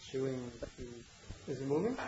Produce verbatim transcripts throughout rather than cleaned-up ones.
chewing the... Is it moving?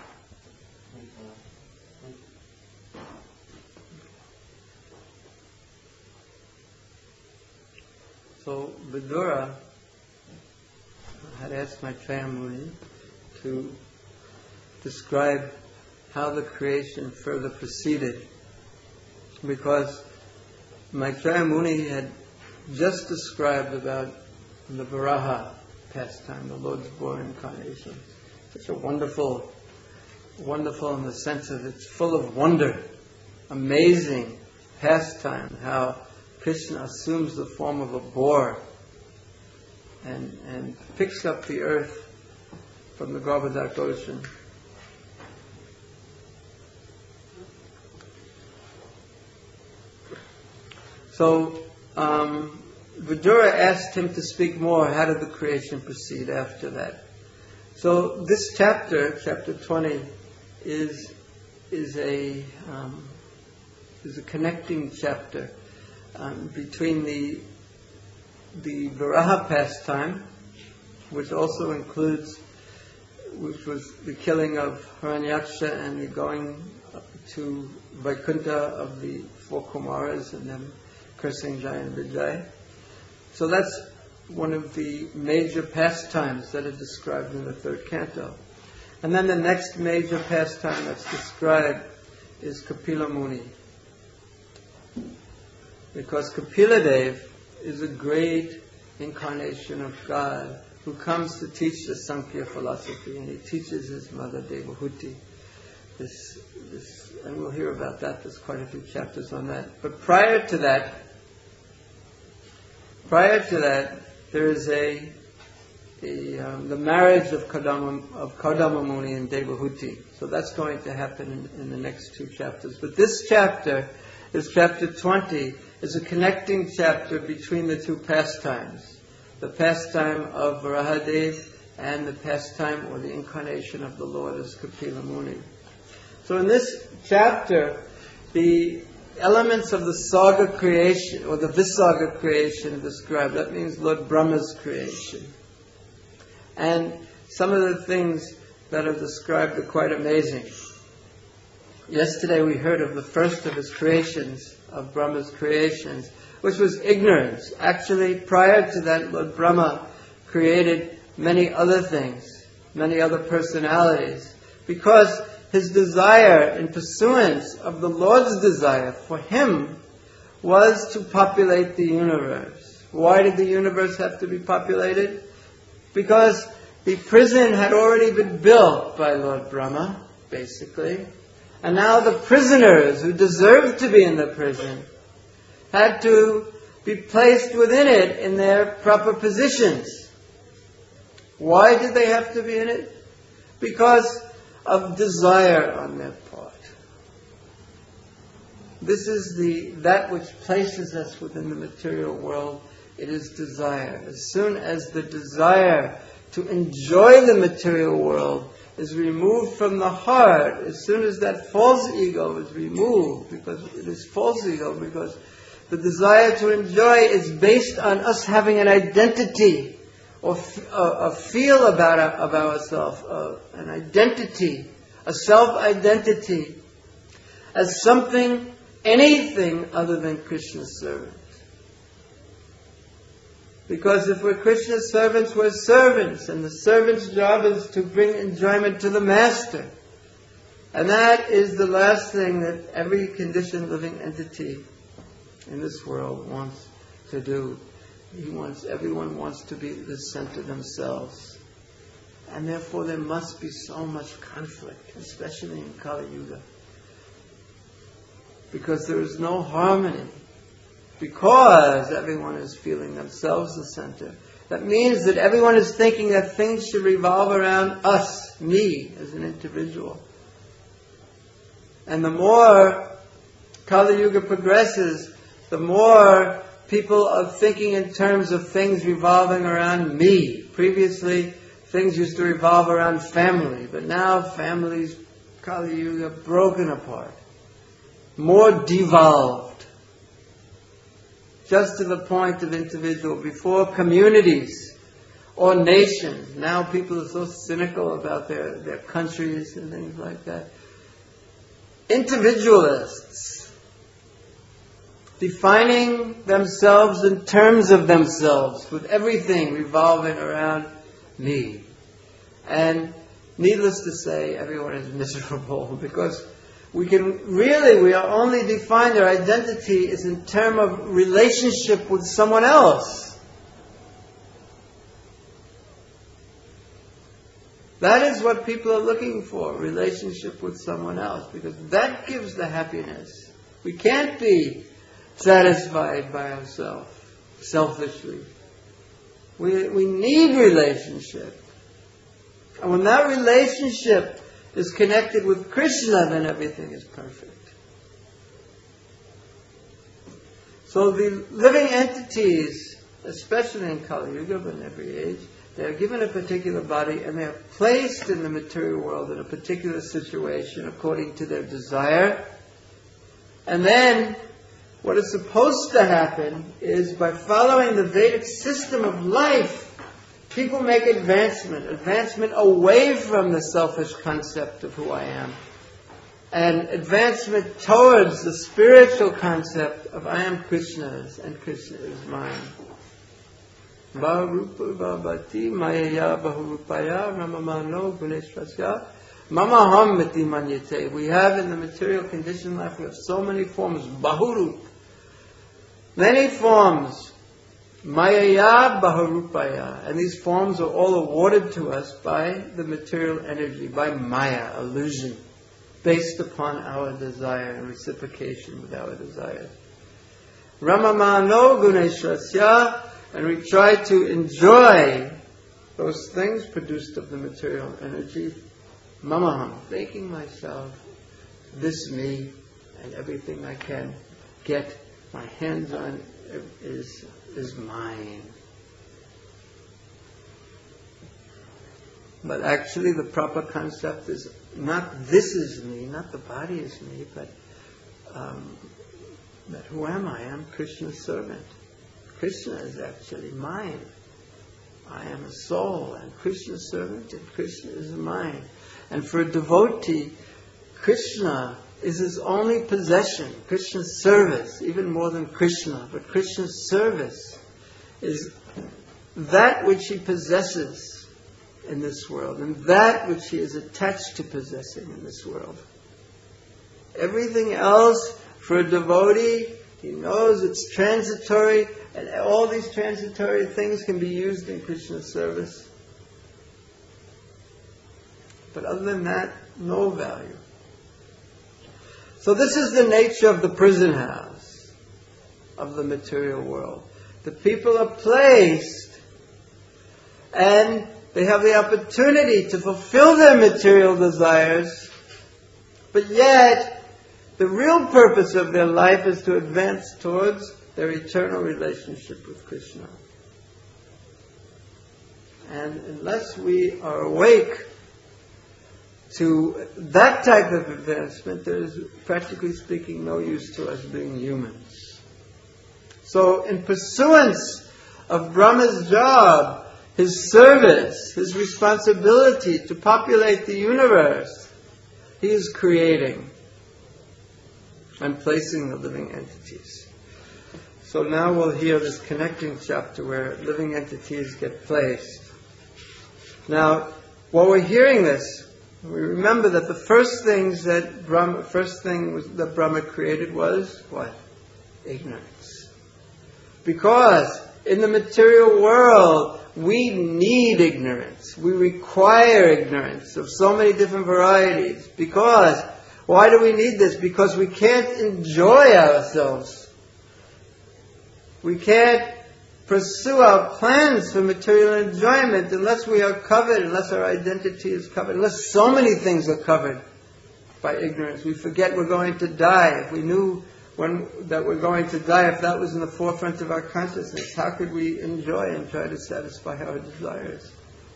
So Vidura had asked Maitreya Muni to describe how the creation further proceeded, because Maitreya Muni had just described about the Varaha pastime, the Lord's born incarnation. Such a wonderful, wonderful in the sense of it's full of wonder, amazing pastime, how Krishna assumes the form of a boar and, and picks up the earth from the Govardhak ocean. So, um, Vidura asked him to speak more. How did the creation proceed after that? So, this chapter, chapter twenty, is is a um, is a connecting chapter um, between the the Varaha pastime, which also includes, which was the killing of Hiranyaksha and the going to Vaikuntha of the four Kumaras and then cursing Jai and Vijay. So that's one of the major pastimes that are described in the third canto. And then the next major pastime that's described is Kapila Muni. Because Kapila Dev is a great incarnation of God who comes to teach the Sankhya philosophy, and he teaches his mother Devahuti. This, this, and we'll hear about that. There's quite a few chapters on that. But prior to that, prior to that, there is a, a um, the marriage of Kadama, of Kadama Muni and Devahuti. So that's going to happen in, in the next two chapters. But this chapter is chapter twenty. Is a connecting chapter between the two pastimes, the pastime of Varahadev and the pastime or the incarnation of the Lord as Kapila Muni. So in this chapter, the elements of the Saga creation or the Visarga creation are described. That means Lord Brahma's creation. And some of the things that are described are quite amazing. Yesterday we heard of the first of his creations, of Brahma's creations, which was ignorance. Actually, prior to that, Lord Brahma created many other things, many other personalities, because his desire, in pursuance of the Lord's desire for him, was to populate the universe. Why did the universe have to be populated? Because the prison had already been built by Lord Brahma, basically. And now the prisoners who deserved to be in the prison had to be placed within it in their proper positions. Why did they have to be in it? Because of desire on their part. This is the that which places us within the material world. It is desire. As soon as the desire to enjoy the material world is removed from the heart, as soon as that false ego is removed, because it is false ego, because the desire to enjoy is based on us having an identity, or f- a, a feel about, our, about ourselves, uh, an identity, a self-identity, as something, anything other than Krishna's servant. Because if we're Krishna's servants, we're servants, and the servant's job is to bring enjoyment to the master. And that is the last thing that every conditioned living entity in this world wants to do. He wants, everyone wants to be the center themselves. And therefore there must be so much conflict, especially in Kali Yuga. Because there is no harmony. Because everyone is feeling themselves the center. That means that everyone is thinking that things should revolve around us, me, as an individual. And the more Kali Yuga progresses, the more people are thinking in terms of things revolving around me. Previously, things used to revolve around family, but now families, Kali Yuga, broken apart. More devolved. Just to the point of individual. Before, communities or nations. Now people are so cynical about their, their countries and things like that. Individualists, defining themselves in terms of themselves, with everything revolving around me. And needless to say, everyone is miserable, because we can really, we are only defined, our identity is in terms of relationship with someone else. That is what people are looking for, relationship with someone else, because that gives the happiness. We can't be satisfied by ourselves, selfishly. We, we need relationship. And when that relationship is connected with Krishna, then everything is perfect. So the living entities, especially in Kali Yuga, but in every age, they are given a particular body and they are placed in the material world in a particular situation according to their desire. And then what is supposed to happen is, by following the Vedic system of life, people make advancement, advancement away from the selfish concept of who I am, and advancement towards the spiritual concept of I am Krishna's and Krishna is mine. Baharupa Bhavati Mayaya Bahurupaya Ramamano Guneshvasya Mamaham Miti Manyate. We have in the material conditioned life, we have so many forms, Bahurup, many forms, Mayaya Bahurupaya, and these forms are all awarded to us by the material energy, by Maya, illusion, based upon our desire and reciprocation with our desire. Ramamano Guneshvasya. And we try to enjoy those things produced of the material energy. Mamaham, making myself this me, and everything I can get my hands on is, is mine. But actually the proper concept is not this is me, not the body is me, but um, that who am I? I am Krishna's servant. Krishna is actually mine. I am a soul, and Krishna's servant, and Krishna is mine. And for a devotee, Krishna is his only possession. Krishna's service, even more than Krishna, but Krishna's service is that which he possesses in this world, and that which he is attached to possessing in this world. Everything else, for a devotee, he knows it's transitory, and all these transitory things can be used in Krishna's service. But other than that, no value. So this is the nature of the prison house of the material world. The people are placed and they have the opportunity to fulfill their material desires, but yet the real purpose of their life is to advance towards their eternal relationship with Krishna. And unless we are awake to that type of advancement, there is, practically speaking, no use to us being humans. So in pursuance of Brahma's job, his service, his responsibility to populate the universe, he is creating and placing the living entities. So now we'll hear this connecting chapter where living entities get placed. Now, while we're hearing this, we remember that the first things that Brahma, first thing was, that Brahma created was what? Ignorance. Because in the material world, we need ignorance. We require ignorance of so many different varieties. Because, why do we need this? Because we can't enjoy ourselves. We can't pursue our plans for material enjoyment unless we are covered, unless our identity is covered, unless so many things are covered by ignorance. We forget we're going to die. If we knew when that we're going to die, if that was in the forefront of our consciousness, how could we enjoy and try to satisfy our desires?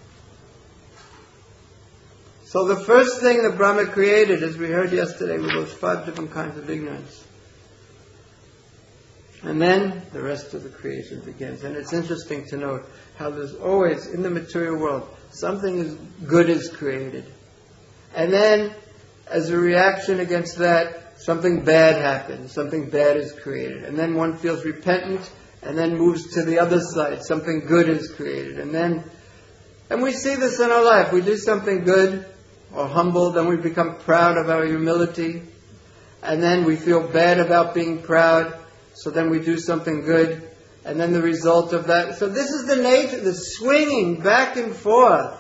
So the first thing that Brahma created, as we heard yesterday, were those five different kinds of ignorance. And then the rest of the creation begins. And it's interesting to note how there's always, in the material world, something is good is created. And then, as a reaction against that, something bad happens, something bad is created. And then one feels repentant, and then moves to the other side, something good is created. And then, and we see this in our life, we do something good, or humble, then we become proud of our humility. And then we feel bad about being proud, so then we do something good, and then the result of that. So this is the nature, the swinging back and forth.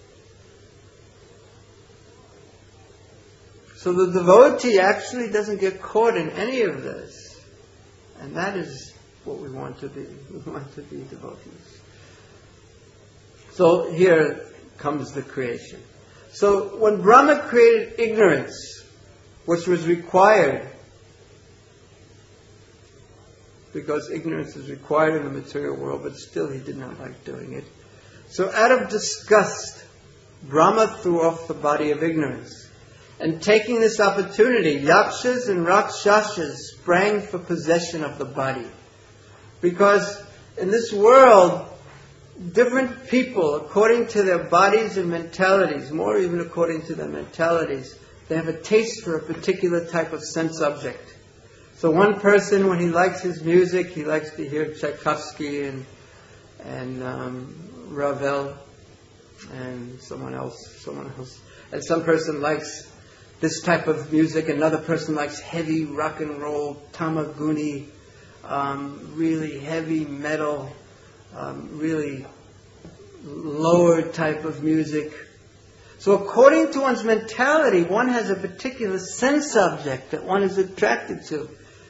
So the devotee actually doesn't get caught in any of this. And that is what we want to be. We want to be devotees. So here comes the creation. So when Brahma created ignorance, which was required, because ignorance is required in the material world, but still he did not like doing it. So out of disgust, Brahma threw off the body of ignorance. And taking this opportunity, Yakshas and Rakshasas sprang for possession of the body. Because in this world, different people, according to their bodies and mentalities, more even according to their mentalities, they have a taste for a particular type of sense object. So one person, when he likes his music, he likes to hear Tchaikovsky and and um, Ravel and someone else, someone else. And some person likes this type of music. Another person likes heavy rock and roll, tamaguni, um, really heavy metal, um, really lower type of music. So according to one's mentality, one has a particular sense object that one is attracted to.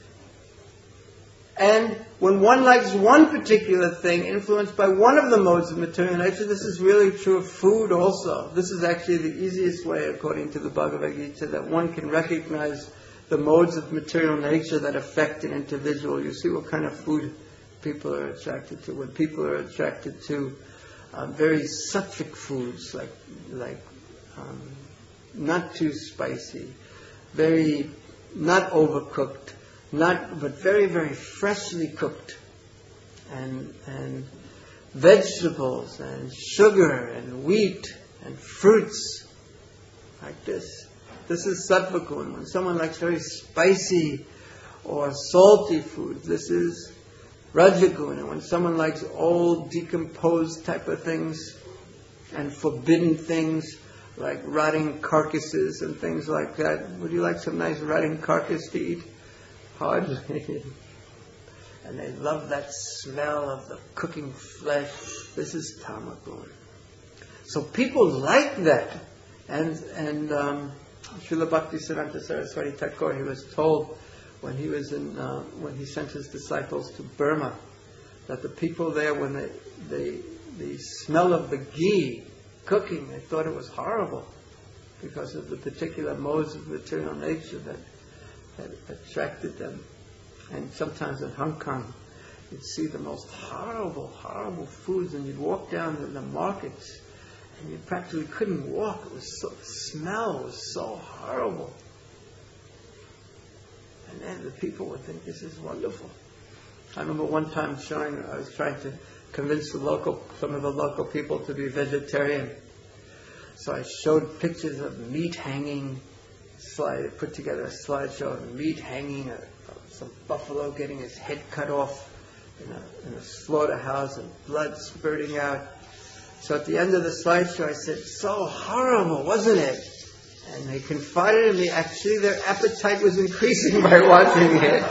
And when one likes one particular thing, influenced by one of the modes of material nature, this is really true of food also. This is actually the easiest way, according to the Bhagavad Gita, that one can recognize the modes of material nature that affect an individual. You see what kind of food people are attracted to. When people are attracted to uh, very sattvic foods, like like um, not too spicy, very not overcooked, not but very very freshly cooked, and and vegetables and sugar and wheat and fruits like this. This is sattva guna. When someone likes very spicy or salty food, this is rajaguna. When someone likes old, decomposed type of things and forbidden things like rotting carcasses and things like that. Would you like some nice rotting carcass to eat? Hardly. And they love that smell of the cooking flesh. This is tamaguna. So people like that. And and um, Srila Bhaktisiddhanta Saraswati Thakur, he was told when he was in uh, when he sent his disciples to Burma, that the people there, when they they the smell of the ghee cooking, they thought it was horrible because of the particular modes of material nature that that attracted them. And sometimes in Hong Kong, you'd see the most horrible, horrible foods, and you'd walk down in the markets, and you practically couldn't walk. It was so, the smell was so horrible. And then the people would think, this is wonderful. I remember one time showing, I was trying to convince the local, some of the local people to be vegetarian. So I showed pictures of meat hanging, slide, put together a slideshow of meat hanging, a, some buffalo getting his head cut off in a, in a slaughterhouse and blood spurting out. So at the end of the slideshow I said, so horrible, wasn't it? And they confided in me, actually their appetite was increasing by watching it.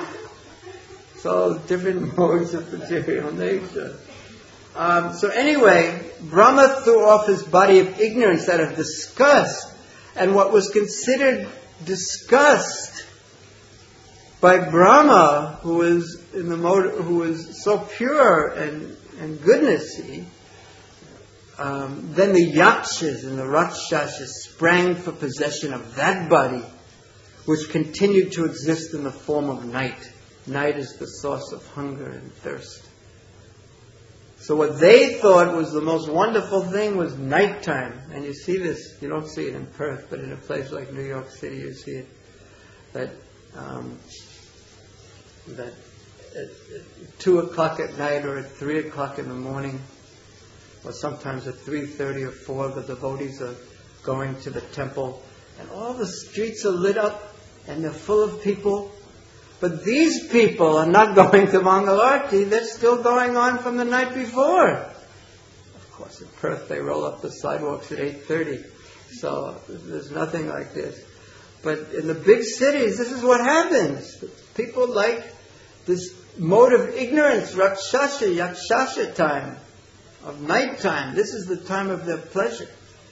So different modes of material nature. Um, so anyway, Brahma threw off his body of ignorance out of disgust. And what was considered disgust by Brahma, who was in the mode, who was so pure and, and goodnessy, um, then the Yakshas and the Rakshasas sprang for possession of that body, which continued to exist in the form of night. Night is the source of hunger and thirst. So what they thought was the most wonderful thing was nighttime. And you see this, you don't see it in Perth, but in a place like New York City you see it. That um, that at, at two o'clock at night or at three o'clock in the morning, or sometimes at three thirty or four, the devotees are going to the temple, and all the streets are lit up, and they're full of people. But these people are not going to Mangalarti, they're still going on from the night before. Of course, in Perth, they roll up the sidewalks at eight thirty, so there's nothing like this. But in the big cities, this is what happens. People like this mode of ignorance, rakshasa, yakshasa time, of nighttime. This is the time of their pleasure.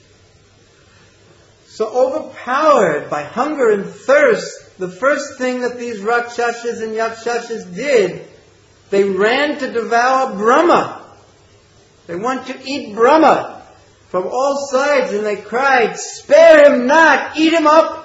So overpowered by hunger and thirst, the first thing that these rakshasas and yakshasas did, they ran to devour Brahma. They want to eat Brahma from all sides, and they cried, "Spare him not, eat him up!"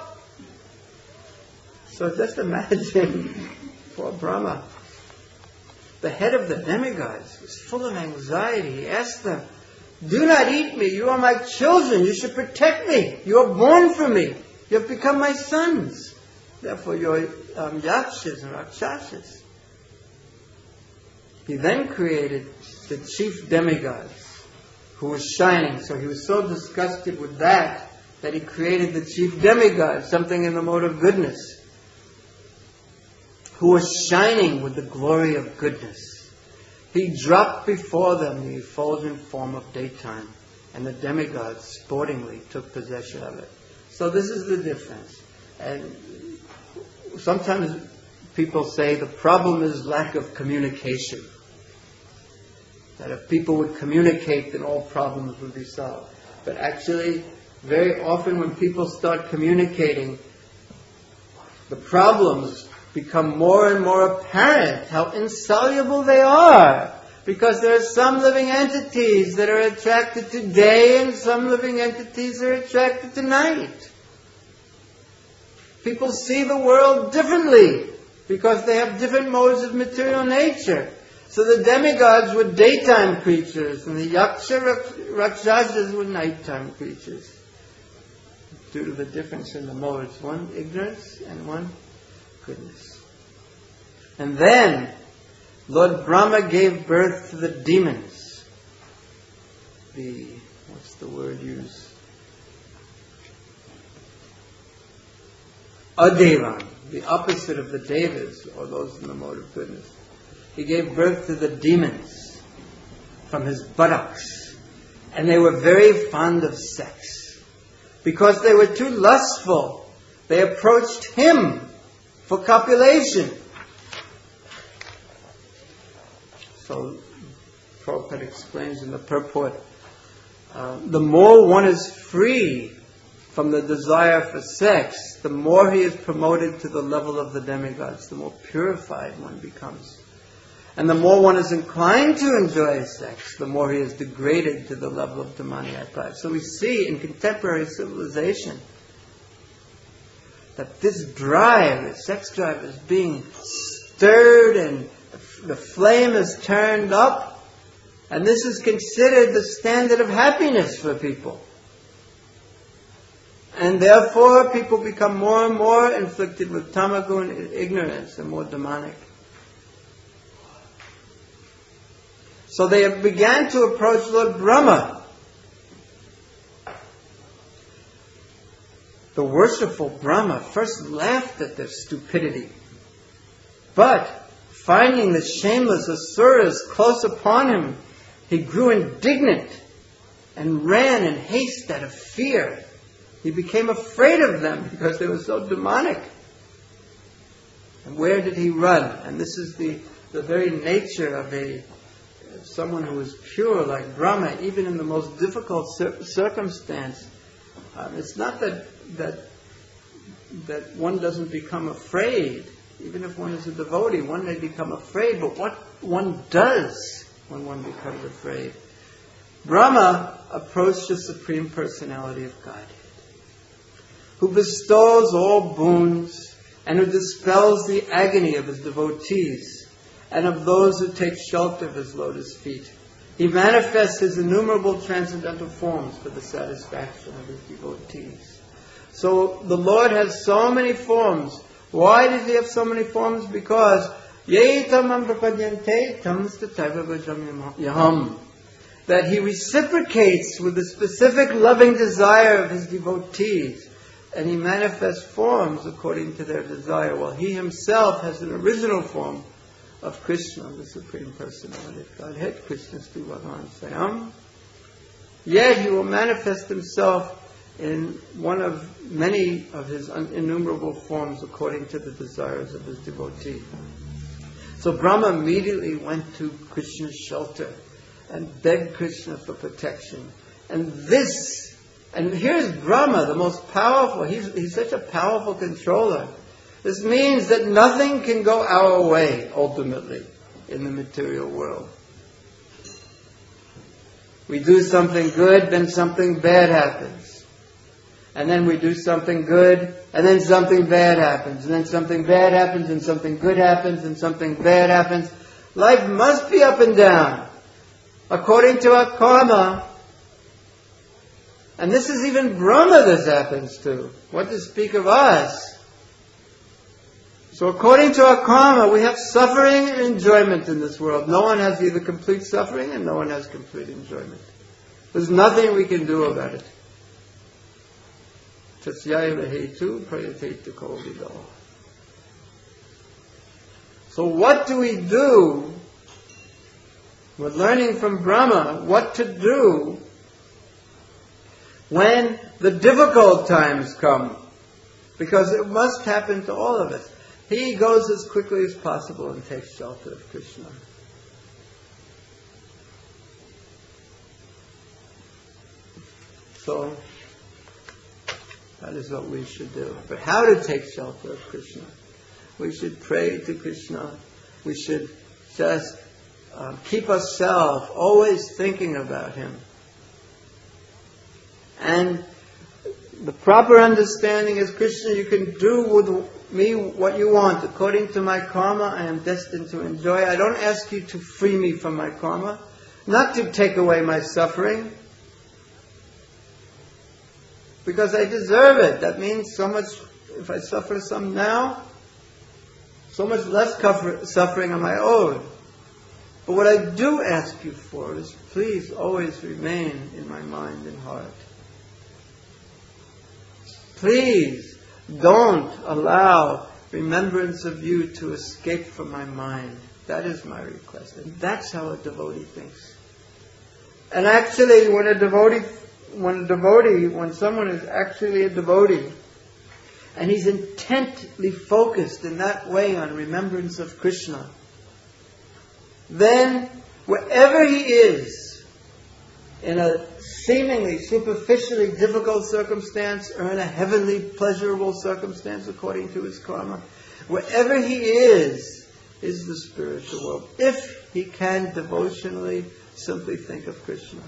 So just imagine, poor Brahma, the head of the demigods, was full of anxiety. He asked them, "Do not eat me. You are my children. You should protect me. You are born for me. You have become my sons. Therefore, you're um, yakshas and rakshasas." He then created the chief demigods, who was shining. So he was so disgusted with that, that he created the chief demigod, something in the mode of goodness, who was shining with the glory of goodness. He dropped before them the effulgent form of daytime, and the demigods sportingly took possession of it. So this is the difference. And sometimes people say the problem is lack of communication. That if people would communicate, then all problems would be solved. But actually, very often when people start communicating, the problems become more and more apparent, how insoluble they are. Because there are some living entities that are attracted to day, and some living entities are attracted to night. People see the world differently, because they have different modes of material nature. So the demigods were daytime creatures, and the yaksha rakshasas were nighttime creatures, due to the difference in the modes. One ignorance and one goodness. And then Lord Brahma gave birth to the demons. The, what's the word used? Adevan, the opposite of the devas, or those in the mode of goodness. He gave birth to the demons from his buttocks. And they were very fond of sex. Because they were too lustful, they approached him for copulation. So, Prabhupada explains in the purport, uh, the more one is free from the desire for sex, the more he is promoted to the level of the demigods, the more purified one becomes. And the more one is inclined to enjoy sex, the more he is degraded to the level of demoniac life. So we see in contemporary civilization that this drive, the sex drive, is being stirred, and the flame is turned up, and this is considered the standard of happiness for people. And therefore people become more and more inflicted with tamagun ignorance and more demonic. So they began to approach Lord Brahma. The worshipful Brahma first laughed at their stupidity, but finding the shameless asuras close upon him, he grew indignant and ran in haste out of fear. He became afraid of them because they were so demonic. And where did he run? And this is the, the very nature of a someone who is pure like Brahma, even in the most difficult cir- circumstance. Um, it's not that that that one doesn't become afraid. Even if one is a devotee, one may become afraid, but what one does when one becomes afraid. Brahma approached the Supreme Personality of Godhead, who bestows all boons and who dispels the agony of his devotees and of those who take shelter of his lotus feet. He manifests his innumerable transcendental forms for the satisfaction of his devotees. So the Lord has so many forms. Why does he have so many forms? Because Yaitamam prapadyante tamstataiva bhajam yaham. that he reciprocates with the specific loving desire of his devotees, and he manifests forms according to their desire, while he himself has an original form of Krishna, the Supreme Personality of Godhead, Krishna Stu Bhagavan Swayam. Yet he will manifest himself in one of many of his innumerable forms according to the desires of his devotee. So Brahma immediately went to Krishna's shelter and begged Krishna for protection. And this, and here's Brahma, the most powerful, he's, he's such a powerful controller. This means that nothing can go our way, ultimately, in the material world. We do something good, then something bad happens. And then we do something good, and then something bad happens. And then something bad happens, and something good happens, and something bad happens. Life must be up and down, according to our karma. And this is even Brahma this happens to. What to speak of us? So according to our karma, we have suffering and enjoyment in this world. No one has either complete suffering and no one has complete enjoyment. There's nothing we can do about it. So what do we do? We're learning from Brahma what to do when the difficult times come. Because it must happen to all of us. He goes as quickly as possible and takes shelter of Krishna. So, that is what we should do. But how to take shelter of Krishna? We should pray to Krishna. We should just uh, keep ourselves always thinking about Him. And the proper understanding is, Krishna, you can do with me what you want. According to my karma, I am destined to enjoy. I don't ask you to free me from my karma, not to take away my suffering, because I deserve it. That means so much, if I suffer some now, so much less suffering am I owed. But what I do ask you for is, please always remain in my mind and heart. Please don't allow remembrance of you to escape from my mind. That is my request. And that's how a devotee thinks. And actually, when a devotee, when a devotee, when someone is actually a devotee, and he's intently focused in that way on remembrance of Krishna, then wherever he is, in a seemingly, superficially difficult circumstance or in a heavenly, pleasurable circumstance according to his karma, wherever he is, is the spiritual world. If he can devotionally simply think of Krishna.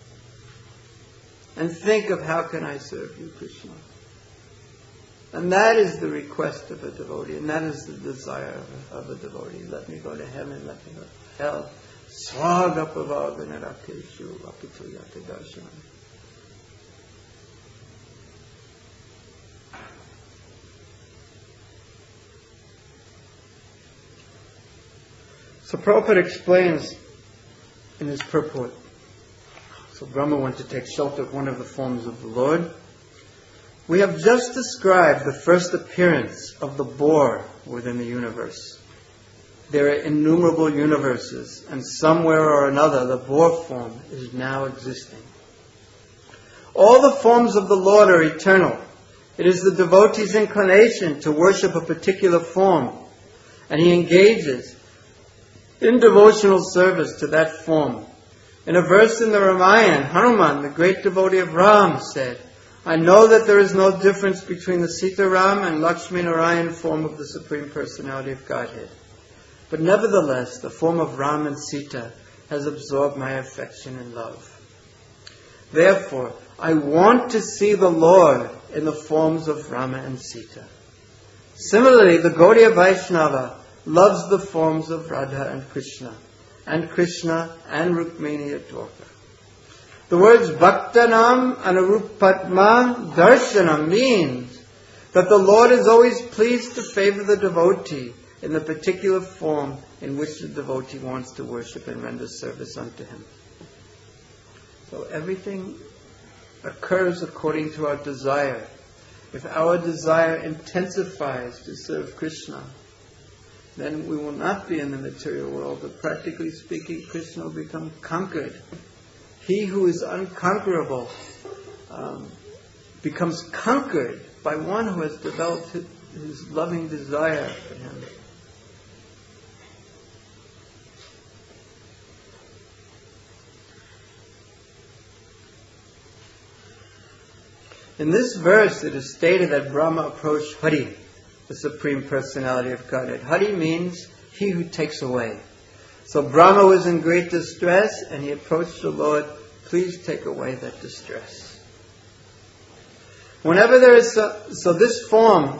And think of, how can I serve you, Krishna? And that is the request of a devotee, and that is the desire of a, of a devotee. Let me go to heaven, let me go to hell. Swagapavagana rakeshu apituyate darshanam. So Prabhupada explains in his purport. So Brahma went to take shelter of one of the forms of the Lord. We have just described the first appearance of the boar within the universe. There are innumerable universes, and somewhere or another the boar form is now existing. All the forms of the Lord are eternal. It is the devotee's inclination to worship a particular form, and he engages in devotional service to that form. In a verse in the Ramayana, Hanuman, the great devotee of Ram, said, I know that there is no difference between the Sita Ram and Lakshmi Narayan form of the Supreme Personality of Godhead. But nevertheless, the form of Ram and Sita has absorbed my affection and love. Therefore, I want to see the Lord in the forms of Rama and Sita. Similarly, the Gaudiya Vaishnava loves the forms of Radha and Krishna, and Krishna and Rukmini at Dwarka. The words Bhaktanam Anurupatma Darshanam means that the Lord is always pleased to favor the devotee in the particular form in which the devotee wants to worship and render service unto him. So everything occurs according to our desire. If our desire intensifies to serve Krishna, then we will not be in the material world, but practically speaking, Krishna will become conquered. He who is unconquerable um, becomes conquered by one who has developed his, his loving desire for him. In this verse, it is stated that Brahma approached Hari, the Supreme Personality of Godhead. Hari means he who takes away. So Brahma was in great distress, and he approached the Lord, please take away that distress. Whenever there is so, so this form,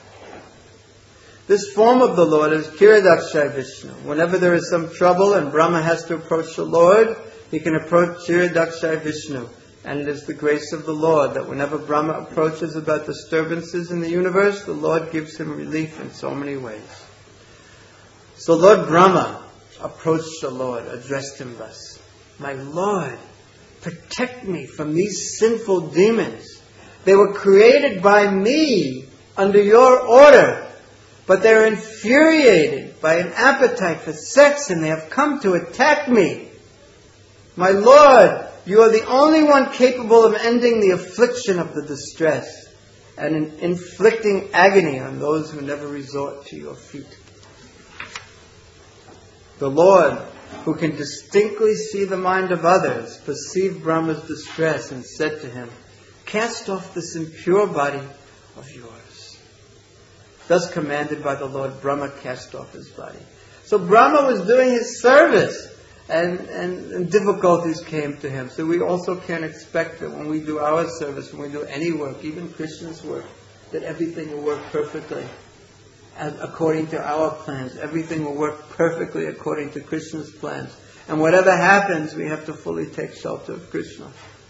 this form of the Lord is Kshirodakshayi Vishnu. Whenever there is some trouble and Brahma has to approach the Lord, he can approach Kshirodakshayi Vishnu. And it is the grace of the Lord that whenever Brahma approaches about disturbances in the universe, the Lord gives him relief in so many ways. So Lord Brahma approached the Lord, addressed him thus: "My Lord, protect me from these sinful demons. They were created by me under your order, but they're infuriated by an appetite for sex and they have come to attack me. My Lord, you are the only one capable of ending the affliction of the distress and in inflicting agony on those who never resort to your feet." The Lord, who can distinctly see the mind of others, perceived Brahma's distress and said to him, "Cast off this impure body of yours." Thus commanded by the Lord, Brahma cast off his body. So Brahma was doing his service. And, and, and difficulties came to him. So we also can't expect that when we do our service, when we do any work, even Krishna's work, that everything will work perfectly as, according to our plans. Everything will work perfectly according to Krishna's plans. And whatever happens, we have to fully take shelter of Krishna.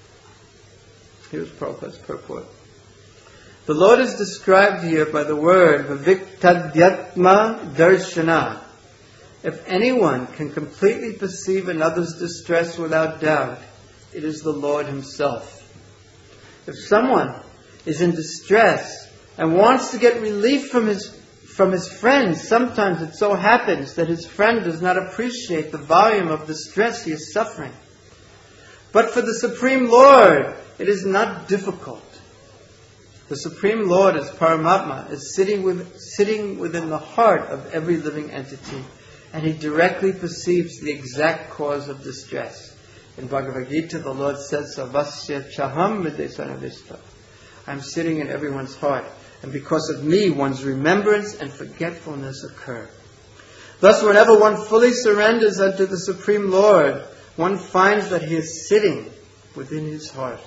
Here's Prabhupada's purport. The Lord is described here by the word Viviktadhyatma Darshana. If anyone can completely perceive another's distress without doubt, it is the Lord Himself. If someone is in distress and wants to get relief from his from his friend, sometimes it so happens that his friend does not appreciate the volume of distress he is suffering. But for the Supreme Lord, it is not difficult. The Supreme Lord, as Paramatma, is sitting with, sitting within the heart of every living entity. And He directly perceives the exact cause of distress. In Bhagavad Gita, the Lord says, "Savasya chaham videsanavista." I'm sitting in everyone's heart. And because of me, one's remembrance and forgetfulness occur. Thus, whenever one fully surrenders unto the Supreme Lord, one finds that He is sitting within his heart.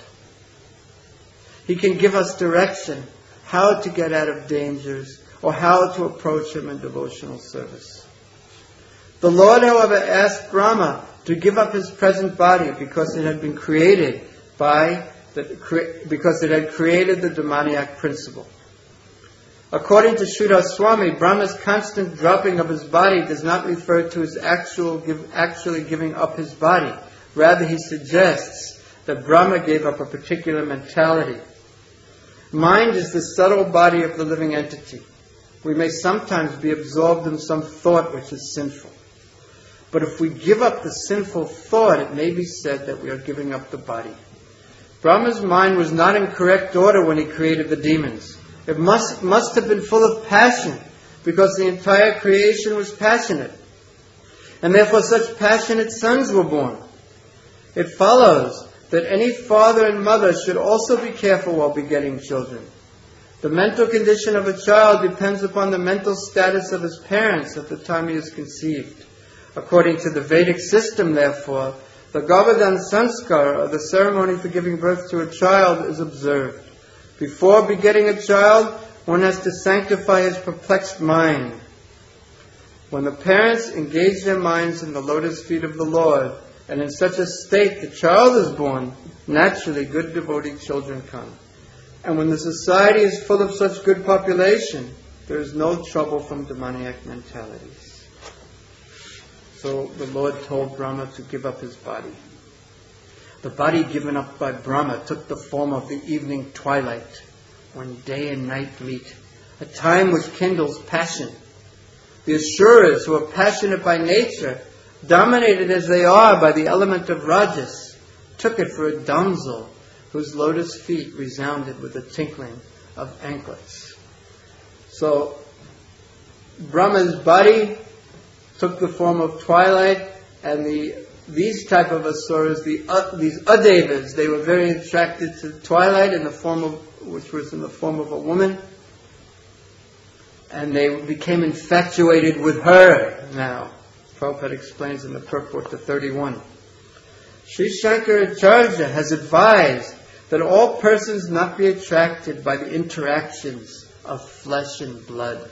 He can give us direction how to get out of dangers or how to approach Him in devotional service. The Lord, however, asked Brahma to give up his present body because it had been created by the, because it had created the demoniac principle. According to Sridhar Swami, Brahma's constant dropping of his body does not refer to his actual give, actually giving up his body. Rather, he suggests that Brahma gave up a particular mentality. Mind is the subtle body of the living entity. We may sometimes be absorbed in some thought which is sinful. But if we give up the sinful thought, it may be said that we are giving up the body. Brahma's mind was not in correct order when he created the demons. It must, must have been full of passion, because the entire creation was passionate. And therefore such passionate sons were born. It follows that any father and mother should also be careful while begetting children. The mental condition of a child depends upon the mental status of his parents at the time he is conceived. According to the Vedic system, therefore, the Govardhan Sanskar, or the ceremony for giving birth to a child, is observed. Before begetting a child, one has to sanctify his perplexed mind. When the parents engage their minds in the lotus feet of the Lord, and in such a state the child is born, naturally good devotee children come. And when the society is full of such good population, there is no trouble from demoniac mentalities. So the Lord told Brahma to give up his body. The body given up by Brahma took the form of the evening twilight, when day and night meet, a time which kindles passion. The Asuras, who are passionate by nature, dominated as they are by the element of Rajas, took it for a damsel whose lotus feet resounded with the tinkling of anklets. So, Brahma's body took the form of twilight, and the these type of asuras, the uh, these adevas, they were very attracted to twilight in the form of, which was in the form of a woman, and they became infatuated with her now. Prabhupada explains in the purport to thirty-one. Sri Shankaracharya has advised that all persons not be attracted by the interactions of flesh and blood,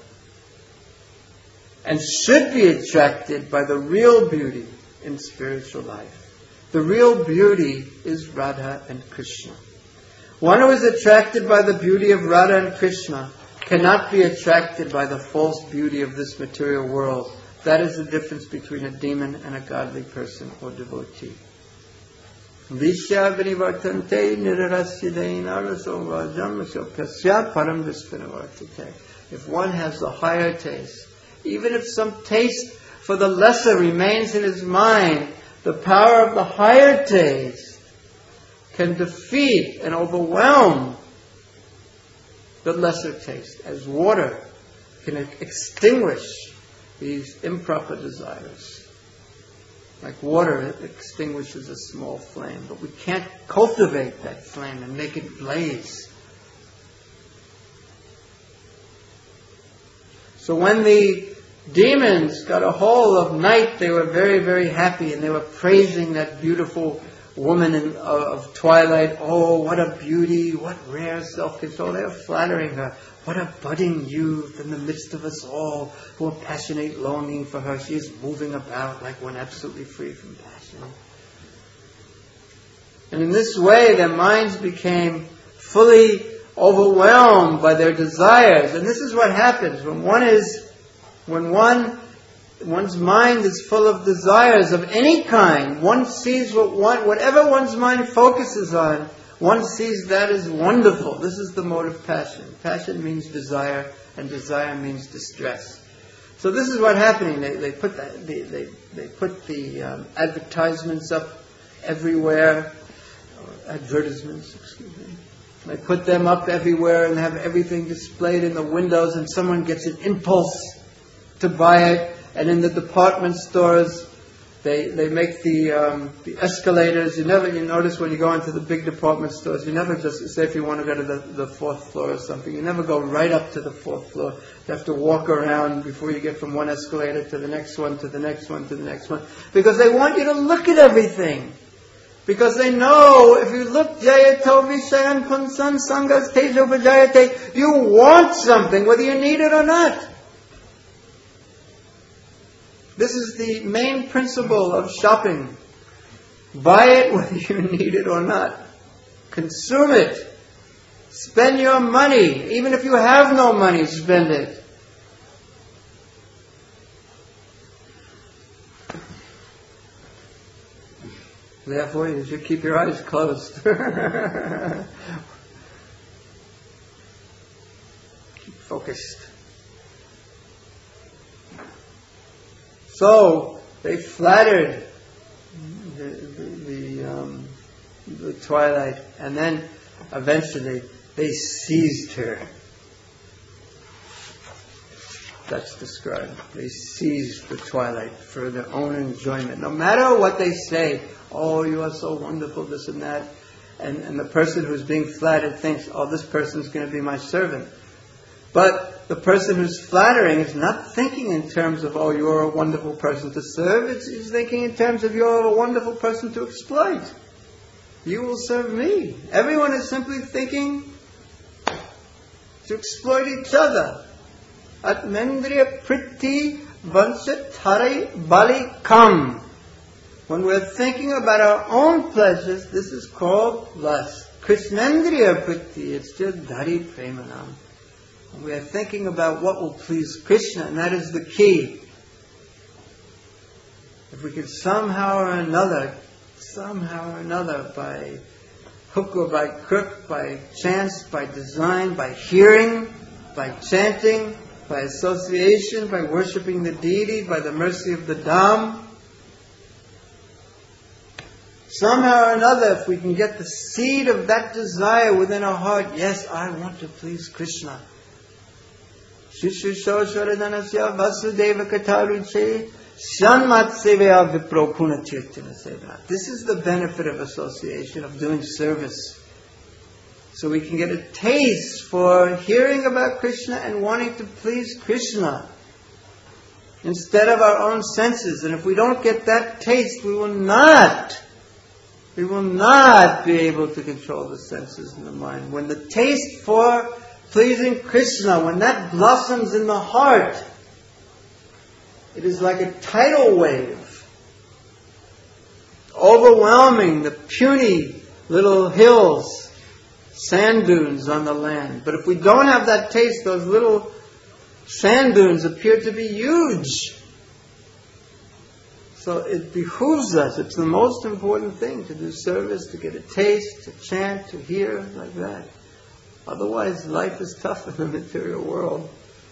and should be attracted by the real beauty in spiritual life. The real beauty is Radha and Krishna. One who is attracted by the beauty of Radha and Krishna cannot be attracted by the false beauty of this material world. That is the difference between a demon and a godly person or devotee. Vishya vinivartante nirarasyadeina rasovajam pasya param vispinavartate. If one has the higher taste, even if some taste for the lesser remains in his mind, the power of the higher taste can defeat and overwhelm the lesser taste, as water can extinguish these improper desires. Like water, it extinguishes a small flame, but we can't cultivate that flame and make it blaze. So when the demons got a hold of night, they were very, very happy, and they were praising that beautiful woman in, uh, of twilight. Oh, what a beauty, what rare self-control. They were flattering her. What a budding youth in the midst of us all who are passionate longing for her. She is moving about like one absolutely free from passion. And in this way, their minds became fully overwhelmed by their desires. And this is what happens when one is When one, one's mind is full of desires of any kind, one sees what one, whatever one's mind focuses on, one sees that as wonderful. This is the mode of passion. Passion means desire, and desire means distress. So this is what's happening. They, they put the, they, they, they put the um, advertisements up everywhere, or advertisements, excuse me. They put them up everywhere and have everything displayed in the windows, and someone gets an impulse to buy it. And in the department stores, they they make the um, the escalators. You never you notice when you go into the big department stores, you never just say if you want to go to the, the fourth floor or something, you never go right up to the fourth floor. You have to walk around before you get from one escalator to the next one, to the next one, to the next one, because they want you to look at everything. Because they know if you look, Jayato Vishayan Punsan Sangas Tejo Vajayate, you want something whether you need it or not. This is the main principle of shopping. Buy it whether you need it or not. Consume it. Spend your money. Even if you have no money, spend it. Therefore, you should keep your eyes closed. Keep focused. So they flattered the, the, the, um, the twilight, and then eventually they seized her. That's described. They seized the twilight for their own enjoyment. No matter what they say, oh, you are so wonderful, this and that, and, and the person who's being flattered thinks, oh, this person's going to be my servant. But the person who's flattering is not thinking in terms of, oh, you're a wonderful person to serve. It's, it's thinking in terms of, you're a wonderful person to exploit. You will serve me. Everyone is simply thinking to exploit each other. Atmendriya priti vanshat harai bali kam. When we're thinking about our own pleasures, this is called lust. Krishnendriya priti, it's just dhari premanam. We are thinking about what will please Krishna, and that is the key. If we could somehow or another somehow or another, by hook or by crook, by chance, by design, by hearing, by chanting, by association, by worshipping the deity, by the mercy of the Dham. Somehow or another, if we can get the seed of that desire within our heart, yes, I want to please Krishna. Shishushoshvaradhanasya vasudeva kataruche shanmatsevaya vipropuna tirtina seva. This is the benefit of association, of doing service. So we can get a taste for hearing about Krishna and wanting to please Krishna instead of our own senses. And if we don't get that taste, we will not, we will not be able to control the senses and the mind. When the taste for pleasing Krishna, when that blossoms in the heart, it is like a tidal wave, overwhelming the puny little hills, sand dunes on the land. But if we don't have that taste, those little sand dunes appear to be huge. So it behooves us, it's the most important thing, to do service, to get a taste, to chant, to hear, like that. Otherwise, life is tough in the material world.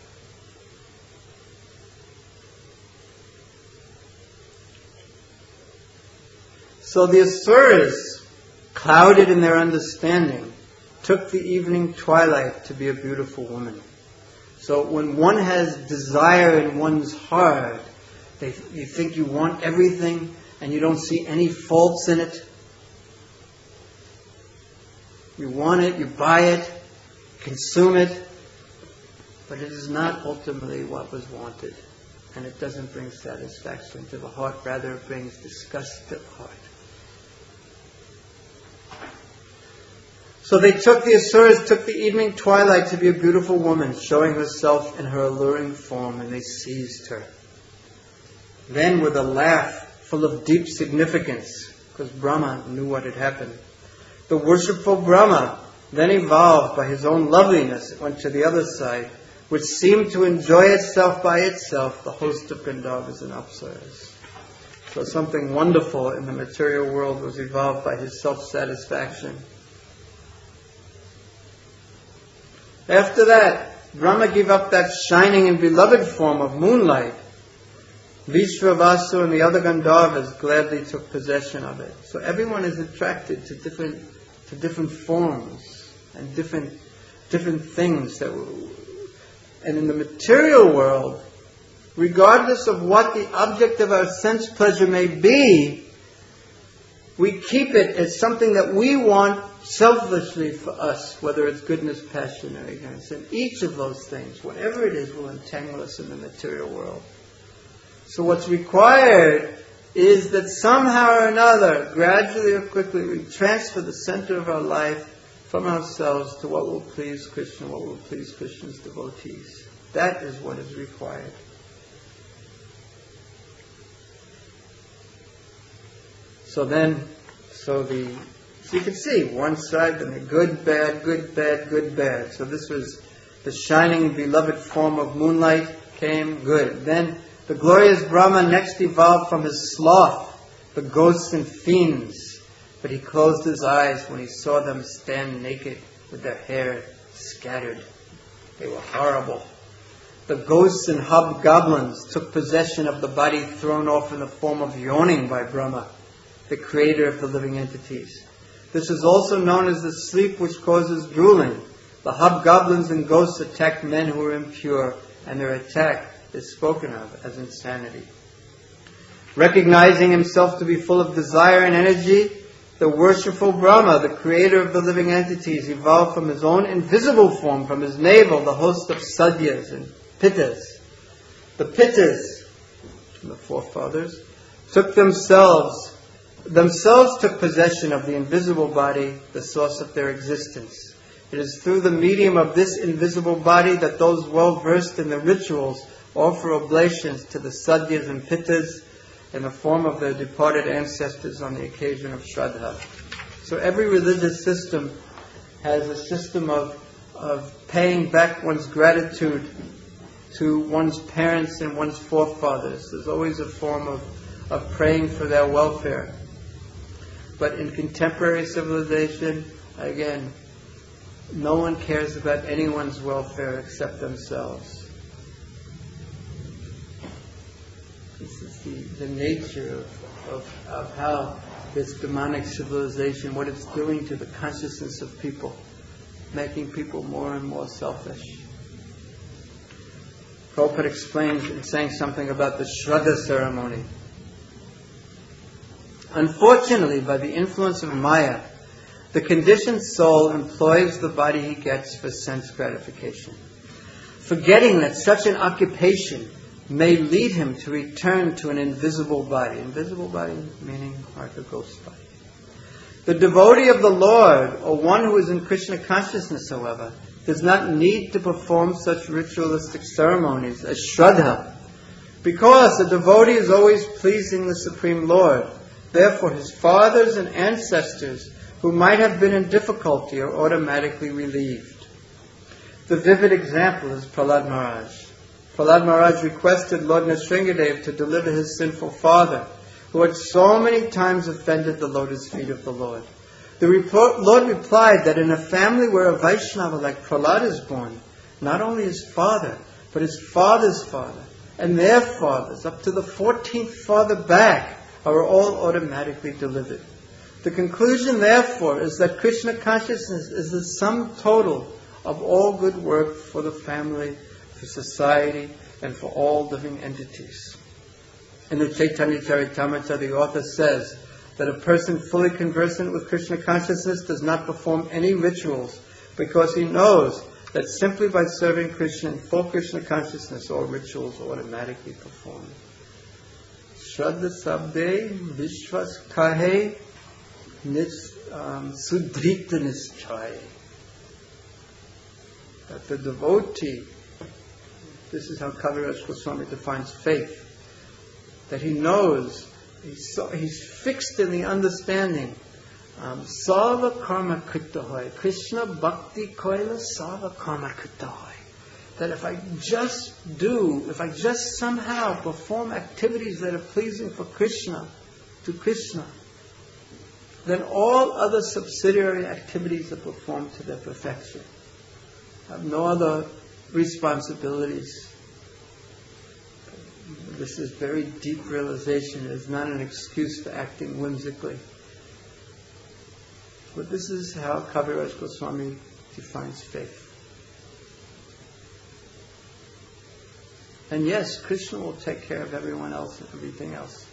So the Asuras, clouded in their understanding, took the evening twilight to be a beautiful woman. So when one has desire in one's heart, they, you think you want everything and you don't see any faults in it. You want it, you buy it, consume it, but it is not ultimately what was wanted. And it doesn't bring satisfaction to the heart, rather it brings disgust to the heart. So they took, the Asuras took the evening twilight to be a beautiful woman, showing herself in her alluring form, and they seized her. Then with a laugh full of deep significance, because Brahma knew what had happened, the worshipful Brahma then evolved by his own loveliness, it went to the other side, which seemed to enjoy itself by itself, the host of Gandharvas and Apsaras. So something wonderful in the material world was evolved by his self-satisfaction. After that, Brahma gave up that shining and beloved form of moonlight. Vishwavasu and the other Gandharvas gladly took possession of it. So everyone is attracted to different to different forms and different different things that will, and in the material world, regardless of what the object of our sense pleasure may be, we keep it as something that we want selfishly for us, whether it's goodness, passion, or ignorance. And each of those things, whatever it is, will entangle us in the material world. So what's required is that somehow or another, gradually or quickly, we transfer the center of our life from ourselves to what will please Krishna, what will please Krishna's devotees. That is what is required. So then, so the, so you can see one side, then the good, bad, good, bad, good, bad. So this was the shining, beloved form of moonlight came, good. Then the glorious Brahma next evolved from his sloth, the ghosts and fiends. But he closed his eyes when he saw them stand naked with their hair scattered. They were horrible. The ghosts and hobgoblins took possession of the body thrown off in the form of yawning by Brahma, the creator of the living entities. This is also known as the sleep which causes drooling. The hobgoblins and ghosts attacked men who were impure, and their attack is spoken of as insanity. Recognizing himself to be full of desire and energy, the worshipful Brahma, the creator of the living entities, evolved from his own invisible form, from his navel, the host of Sadyas and Pittas. The Pittas, from the forefathers, took themselves themselves took possession of the invisible body, the source of their existence. It is through the medium of this invisible body that those well versed in the rituals offer oblations to the Sadyas and Pittas in the form of their departed ancestors on the occasion of Shraddha. So every religious system has a system of, of paying back one's gratitude to one's parents and one's forefathers. There's always a form of, of praying for their welfare. But in contemporary civilization, again, no one cares about anyone's welfare except themselves. This is the, the nature of, of, of how this demonic civilization, what it's doing to the consciousness of people, making people more and more selfish. Prabhupada explains in saying something about the Shraddha ceremony. Unfortunately, by the influence of Maya, the conditioned soul employs the body he gets for sense gratification, forgetting that such an occupation may lead him to return to an invisible body. Invisible body meaning like a ghost body. The devotee of the Lord, or one who is in Krishna consciousness, however, does not need to perform such ritualistic ceremonies as Shraddha, because the devotee is always pleasing the Supreme Lord. Therefore, his fathers and ancestors who might have been in difficulty are automatically relieved. The vivid example is Prahlad Maharaj. Prahlad Maharaj requested Lord Nrsingadev to deliver his sinful father, who had so many times offended the lotus feet of the Lord. The report, Lord replied that in a family where a Vaishnava like Prahlad is born, not only his father, but his father's father, and their fathers, up to the fourteenth father back, are all automatically delivered. The conclusion, therefore, is that Krishna consciousness is the sum total of all good work for the family, for society, and for all living entities. In the Chaitanya Charitamrita, the author says that a person fully conversant with Krishna consciousness does not perform any rituals because he knows that simply by serving Krishna in full Krishna consciousness, all rituals are automatically performed. Shraddha sabde vishwas kahe nis sudrita nischay. That the devotee, this is how Kaviraj Goswami defines faith, that he knows, he's, so, he's fixed in the understanding, um, Sarva karma krita hoy, Krishna bhakti koila sarva karma krita hoy. That if I just do, if I just somehow perform activities that are pleasing for Krishna, to Krishna, then all other subsidiary activities are performed to their perfection. I have no other responsibilities. This is very deep realization. It is not an excuse for acting whimsically. But this is how Kaviraj Goswami defines faith. And yes, Krishna will take care of everyone else and everything else.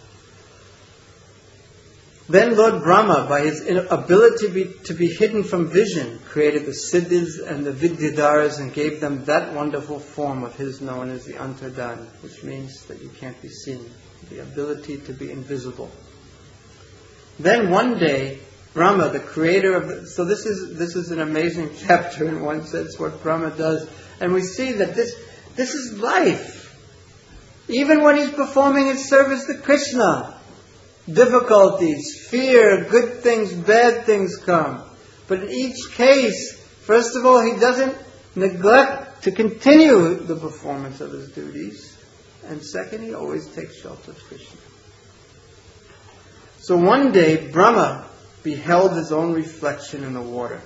Then Lord Brahma, by his ability to be, to be hidden from vision, created the Siddhis and the Vidyadharas and gave them that wonderful form of his known as the Antardan, which means that you can't be seen, the ability to be invisible. Then one day, Brahma, the creator of the... So this is this is an amazing chapter in one sense, what Brahma does. And we see that this... This is life. Even when he's performing his service to Krishna, difficulties, fear, good things, bad things come. But in each case, first of all, he doesn't neglect to continue the performance of his duties. And second, he always takes shelter of Krishna. So one day, Brahma beheld his own reflection in the water.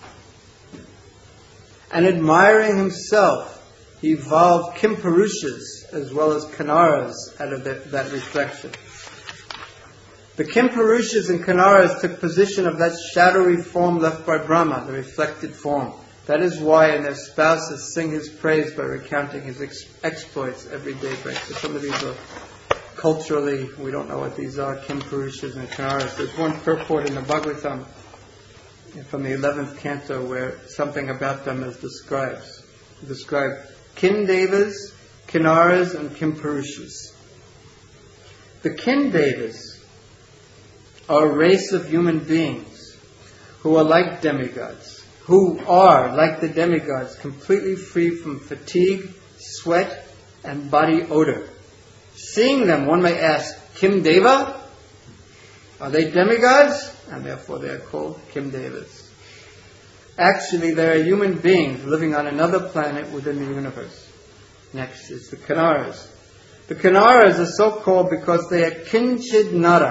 And admiring himself, he evolved Kimpurushas as well as Kannaras out of that, that reflection. The Kimpurushas and Kannaras took possession of that shadowy form left by Brahma, the reflected form. That is why and their spouses sing his praise by recounting his ex- exploits every day. So some of these are culturally, we don't know what these are, Kimpurushas and Kannaras. There's one purport in the Bhagavatam from the eleventh canto where something about them is described. Described. Kindevas, Kinnaras, and Kimpurushas. The Kindevas are a race of human beings who are like demigods, who are, like the demigods, completely free from fatigue, sweat, and body odor. Seeing them, one may ask, Kim Deva? Are they demigods? And therefore they are called Kindevas. Actually, they are human beings living on another planet within the universe. Next is the Kannaras. The Kannaras are so called because they are Kinchid Nara,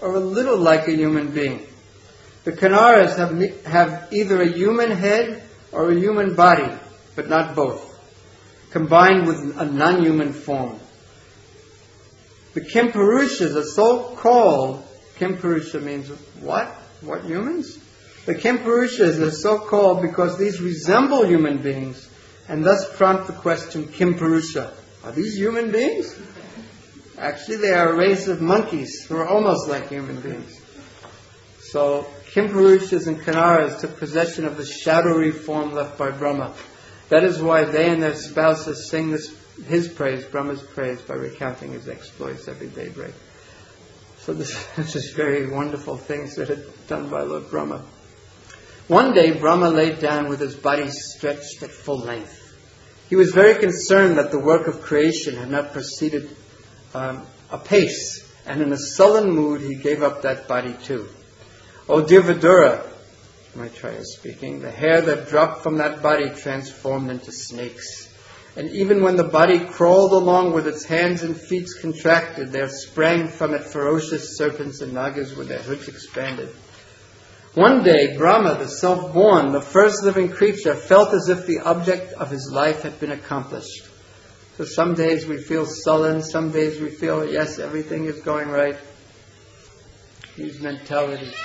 or a little like a human being. The Kinnaras have, have either a human head or a human body, but not both, combined with a non-human form. The Kimpurushas are so called, Kimpurusha means what? What humans? The Kimpurushas are so called because these resemble human beings and thus prompt the question, Kimpurusha, are these human beings? Actually, they are a race of monkeys who are almost like human beings. So, Kimpurushas and Kinnaras took possession of the shadowy form left by Brahma. That is why they and their spouses sing this, his praise, Brahma's praise, by recounting his exploits every daybreak. So this, this is very wonderful things that are done by Lord Brahma. One day, Brahma laid down with his body stretched at full length. He was very concerned that the work of creation had not proceeded um, apace, and in a sullen mood, he gave up that body too. O dear Vidura, Maitreya speaking, the hair that dropped from that body transformed into snakes. And even when the body crawled along with its hands and feet contracted, there sprang from it ferocious serpents and nagas with their hoods expanded. One day, Brahma, the self-born, the first living creature, felt as if the object of his life had been accomplished. So some days we feel sullen, some days we feel, yes, everything is going right. These mentalities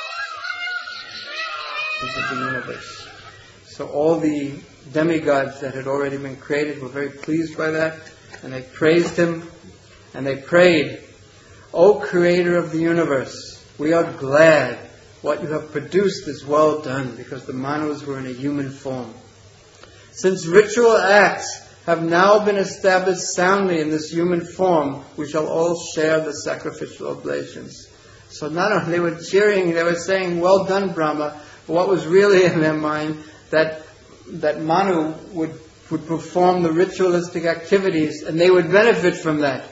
of the universe. So all the demigods that had already been created were very pleased by that, and they praised him, and they prayed, O Creator of the universe, we are glad what you have produced is well done, because the Manus were in a human form. Since ritual acts have now been established soundly in this human form, we shall all share the sacrificial oblations. So not only they were cheering, they were saying, well done, Brahma, but what was really in their mind, that that Manu would, would perform the ritualistic activities, and they would benefit from that.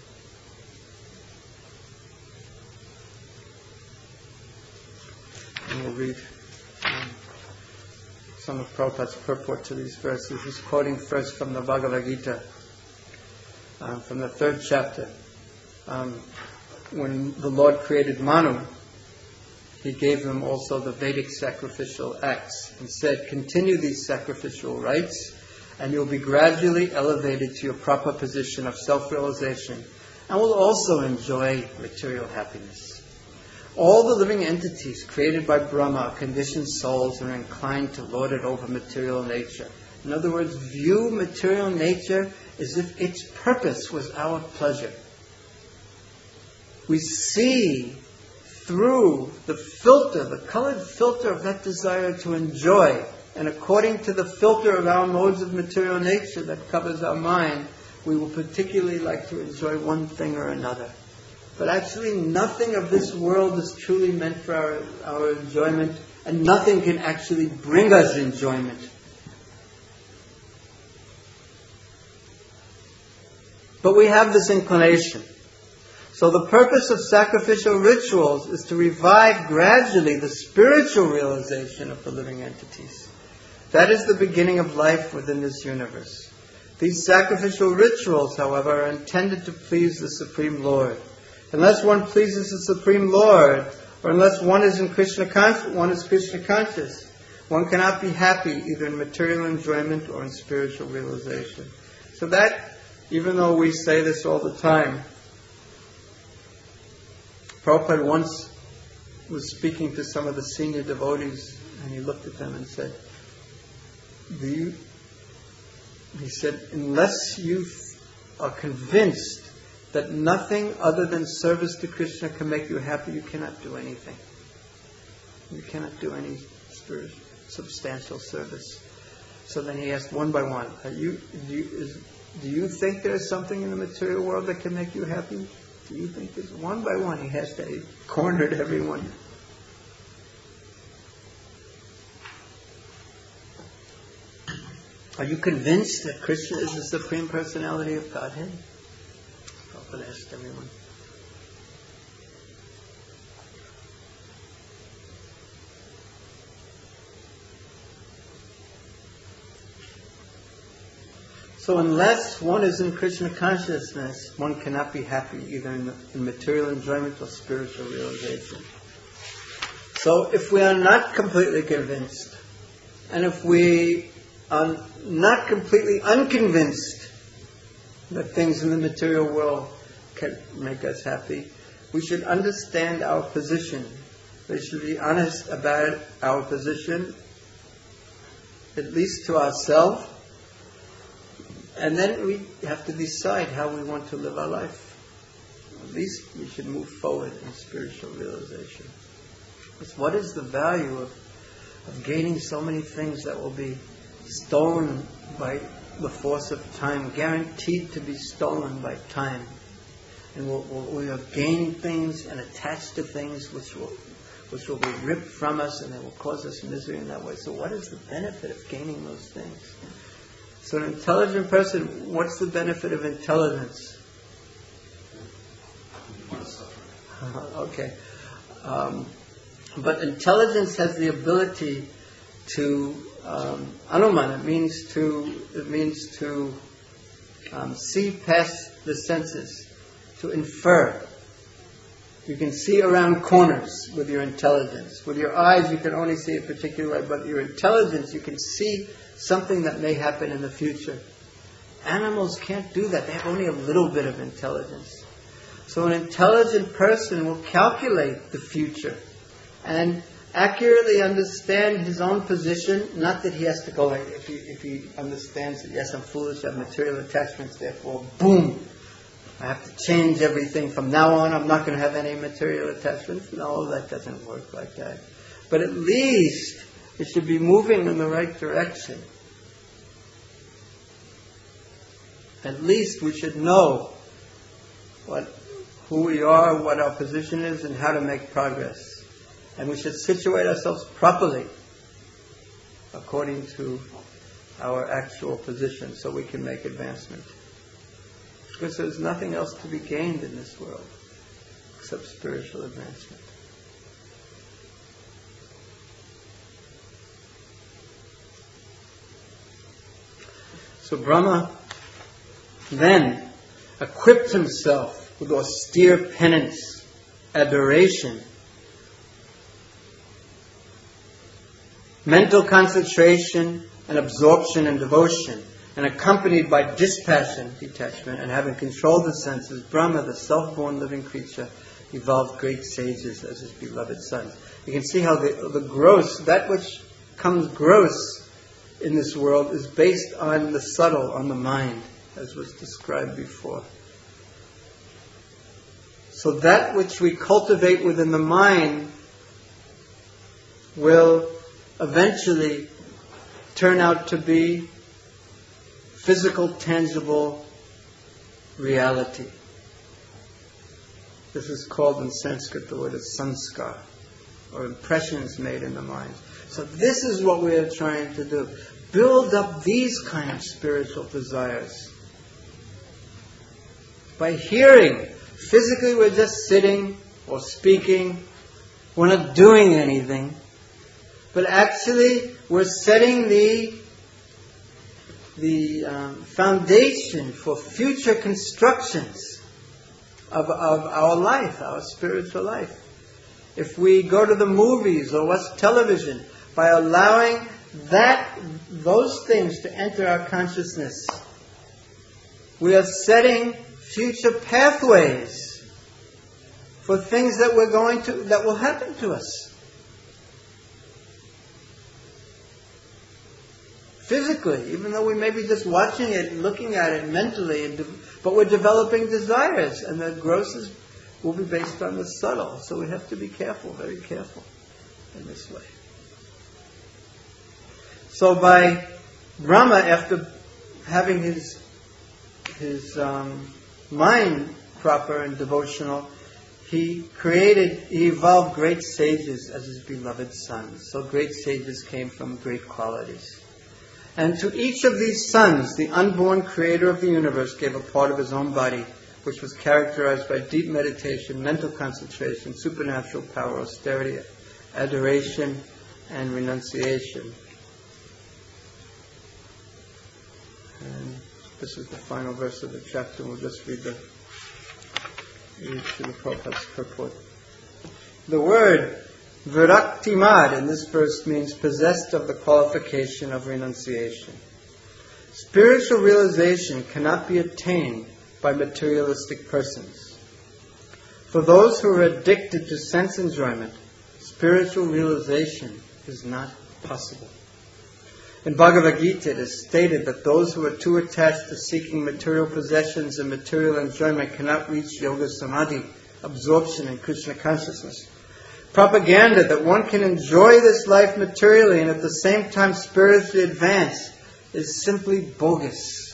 And we'll read um, some of Prabhupada's purport to these verses. He's quoting first from the Bhagavad Gita, um, from the third chapter. Um, when the Lord created Manu, He gave him also the Vedic sacrificial acts and said, continue these sacrificial rites and you'll be gradually elevated to your proper position of self-realization and will also enjoy material happiness. All the living entities created by Brahma are conditioned souls and are inclined to lord it over material nature. In other words, view material nature as if its purpose was our pleasure. We see through the filter, the colored filter of that desire to enjoy, and according to the filter of our modes of material nature that covers our mind, we will particularly like to enjoy one thing or another. But actually nothing of this world is truly meant for our, our enjoyment, and nothing can actually bring us enjoyment. But we have this inclination. So the purpose of sacrificial rituals is to revive gradually the spiritual realization of the living entities. That is the beginning of life within this universe. These sacrificial rituals, however, are intended to please the Supreme Lord. Unless one pleases the Supreme Lord, or unless one is in Krishna con- one is Krishna conscious, one cannot be happy either in material enjoyment or in spiritual realization. So that, even though we say this all the time, Prabhupada once was speaking to some of the senior devotees, and he looked at them and said, Do you, he said, unless you are convinced that nothing other than service to Krishna can make you happy, you cannot do anything. You cannot do any spiritual, substantial service. So then he asked one by one, are you, do you, is, do you think there is something in the material world that can make you happy? Do you think there's one by one? He has to, he cornered everyone. Are you convinced that Krishna is the Supreme Personality of Godhead? Prabhupada asked everyone. So unless one is in Krishna consciousness, one cannot be happy either in, in material enjoyment or spiritual realization. So if we are not completely convinced, and if we are not completely unconvinced that things in the material world can make us happy, we should understand our position. We should be honest about our position, at least to ourselves, and then we have to decide how we want to live our life. At least we should move forward in spiritual realization. Because what is the value of, of gaining so many things that will be stolen by the force of time, guaranteed to be stolen by time? And we'll, we'll, we have gained things and attached to things which will which will be ripped from us, and they will cause us misery in that way. So what is the benefit of gaining those things? So an intelligent person, what's the benefit of intelligence? Okay. Um, but intelligence has the ability to um, anuman. It means to it means to um, see past the senses, to infer. You can see around corners with your intelligence. With your eyes, you can only see a particular way, but your intelligence, you can see something that may happen in the future. Animals can't do that. They have only a little bit of intelligence. So an intelligent person will calculate the future and accurately understand his own position. Not that he has to go like, if he, if he understands that, yes, I'm foolish, I have material attachments, therefore, boom, I have to change everything. From now on, I'm not going to have any material attachments. No, that doesn't work like that. But at least it should be moving in the right direction. At least we should know what, who we are, what our position is, and how to make progress. And we should situate ourselves properly according to our actual position so we can make advancement. Because there's nothing else to be gained in this world except spiritual advancement. So Brahma then equipped himself with austere penance, adoration, mental concentration, and absorption and devotion, and accompanied by dispassion, detachment, and having controlled the senses, Brahma, the self-born living creature, evolved great sages as his beloved sons. You can see how the, the gross, that which comes gross in this world, is based on the subtle, on the mind, as was described before. So that which we cultivate within the mind will eventually turn out to be physical, tangible reality. This is called in Sanskrit, the word is sanskar, or impressions made in the mind. So this is what we are trying to do. Build up these kind of spiritual desires. By hearing, physically we're just sitting or speaking, we're not doing anything, but actually we're setting the the um, foundation for future constructions of, of our life, our spiritual life. If we go to the movies or watch television, by allowing that those things to enter our consciousness, we are setting future pathways for things that we're going to that will happen to us. Physically, even though we may be just watching it and looking at it mentally, and de- but we're developing desires, and the grosses will be based on the subtle. So we have to be careful, very careful in this way. So by Brahma, after having his his um, mind proper and devotional, he created, he evolved great sages as his beloved sons. So great sages came from great qualities. And to each of these sons, the unborn creator of the universe gave a part of his own body, which was characterized by deep meditation, mental concentration, supernatural power, austerity, adoration, and renunciation. And This is the final verse of the chapter. We'll just read the read to the Prabhupada's purport. The word viraktimad in this verse means possessed of the qualification of renunciation. Spiritual realization cannot be attained by materialistic persons. For those who are addicted to sense enjoyment, spiritual realization is not possible. In Bhagavad Gita, it is stated that those who are too attached to seeking material possessions and material enjoyment cannot reach yoga samadhi, absorption in Krishna consciousness. Propaganda that one can enjoy this life materially and at the same time spiritually advance is simply bogus.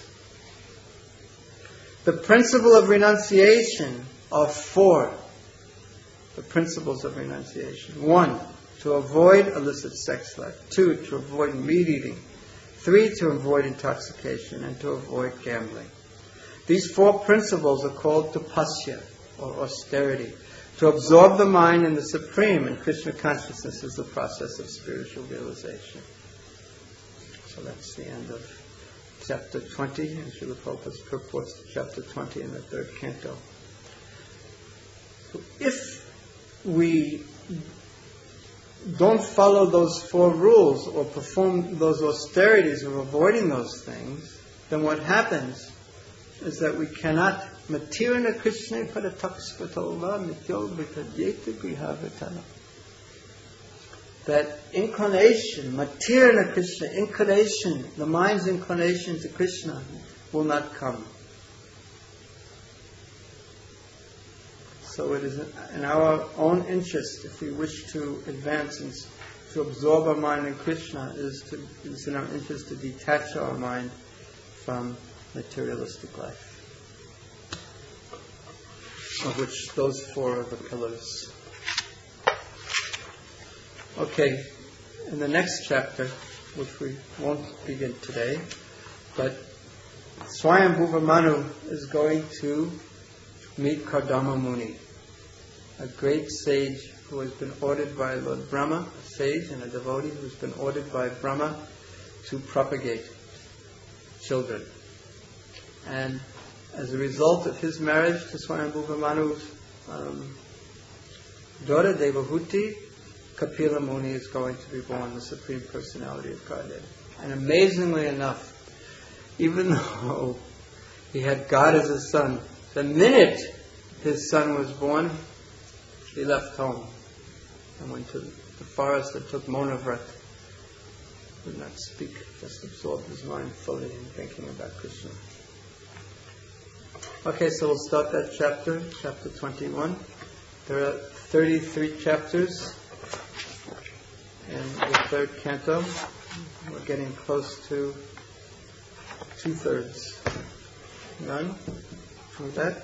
The principle of renunciation are four. The principles of renunciation. One, to avoid illicit sex life. Two, to avoid meat eating. Three, to avoid intoxication. And to avoid gambling. These four principles are called tapasya, or austerity. To absorb the mind in the Supreme and Krishna consciousness is the process of spiritual realization. So that's the end of chapter twenty, and Srila Prabhupada purports to chapter twenty in the third canto. So if we don't follow those four rules or perform those austerities of avoiding those things, then what happens is that we cannot matirna Krishna parataksvatova mityo vitadyeta grihavatana. That inclination, matirna Krishna, inclination, the mind's inclination to Krishna will not come. So it is in our own interest, if we wish to advance and to absorb our mind in Krishna, it is, to, it is in our interest to detach our mind from materialistic life, of which those four are the pillars. Okay, in the next chapter, which we won't begin today, but Swayambhuva Manu is going to meet Kardama Muni, a great sage who has been ordered by Lord Brahma, a sage and a devotee who has been ordered by Brahma to propagate children. And as a result of his marriage to Swayambhuva Manu's um, daughter Devahuti, Kapila Muni is going to be born, the Supreme Personality of Godhead. And amazingly enough, even though he had God as his son, the minute his son was born, he left home and went to the forest and took Monavrat. Would not speak, just absorbed his mind fully in thinking about Krishna. Okay, so we'll start that chapter, chapter twenty-one. There are thirty-three chapters in the third canto. We're getting close to two-thirds. None? With that?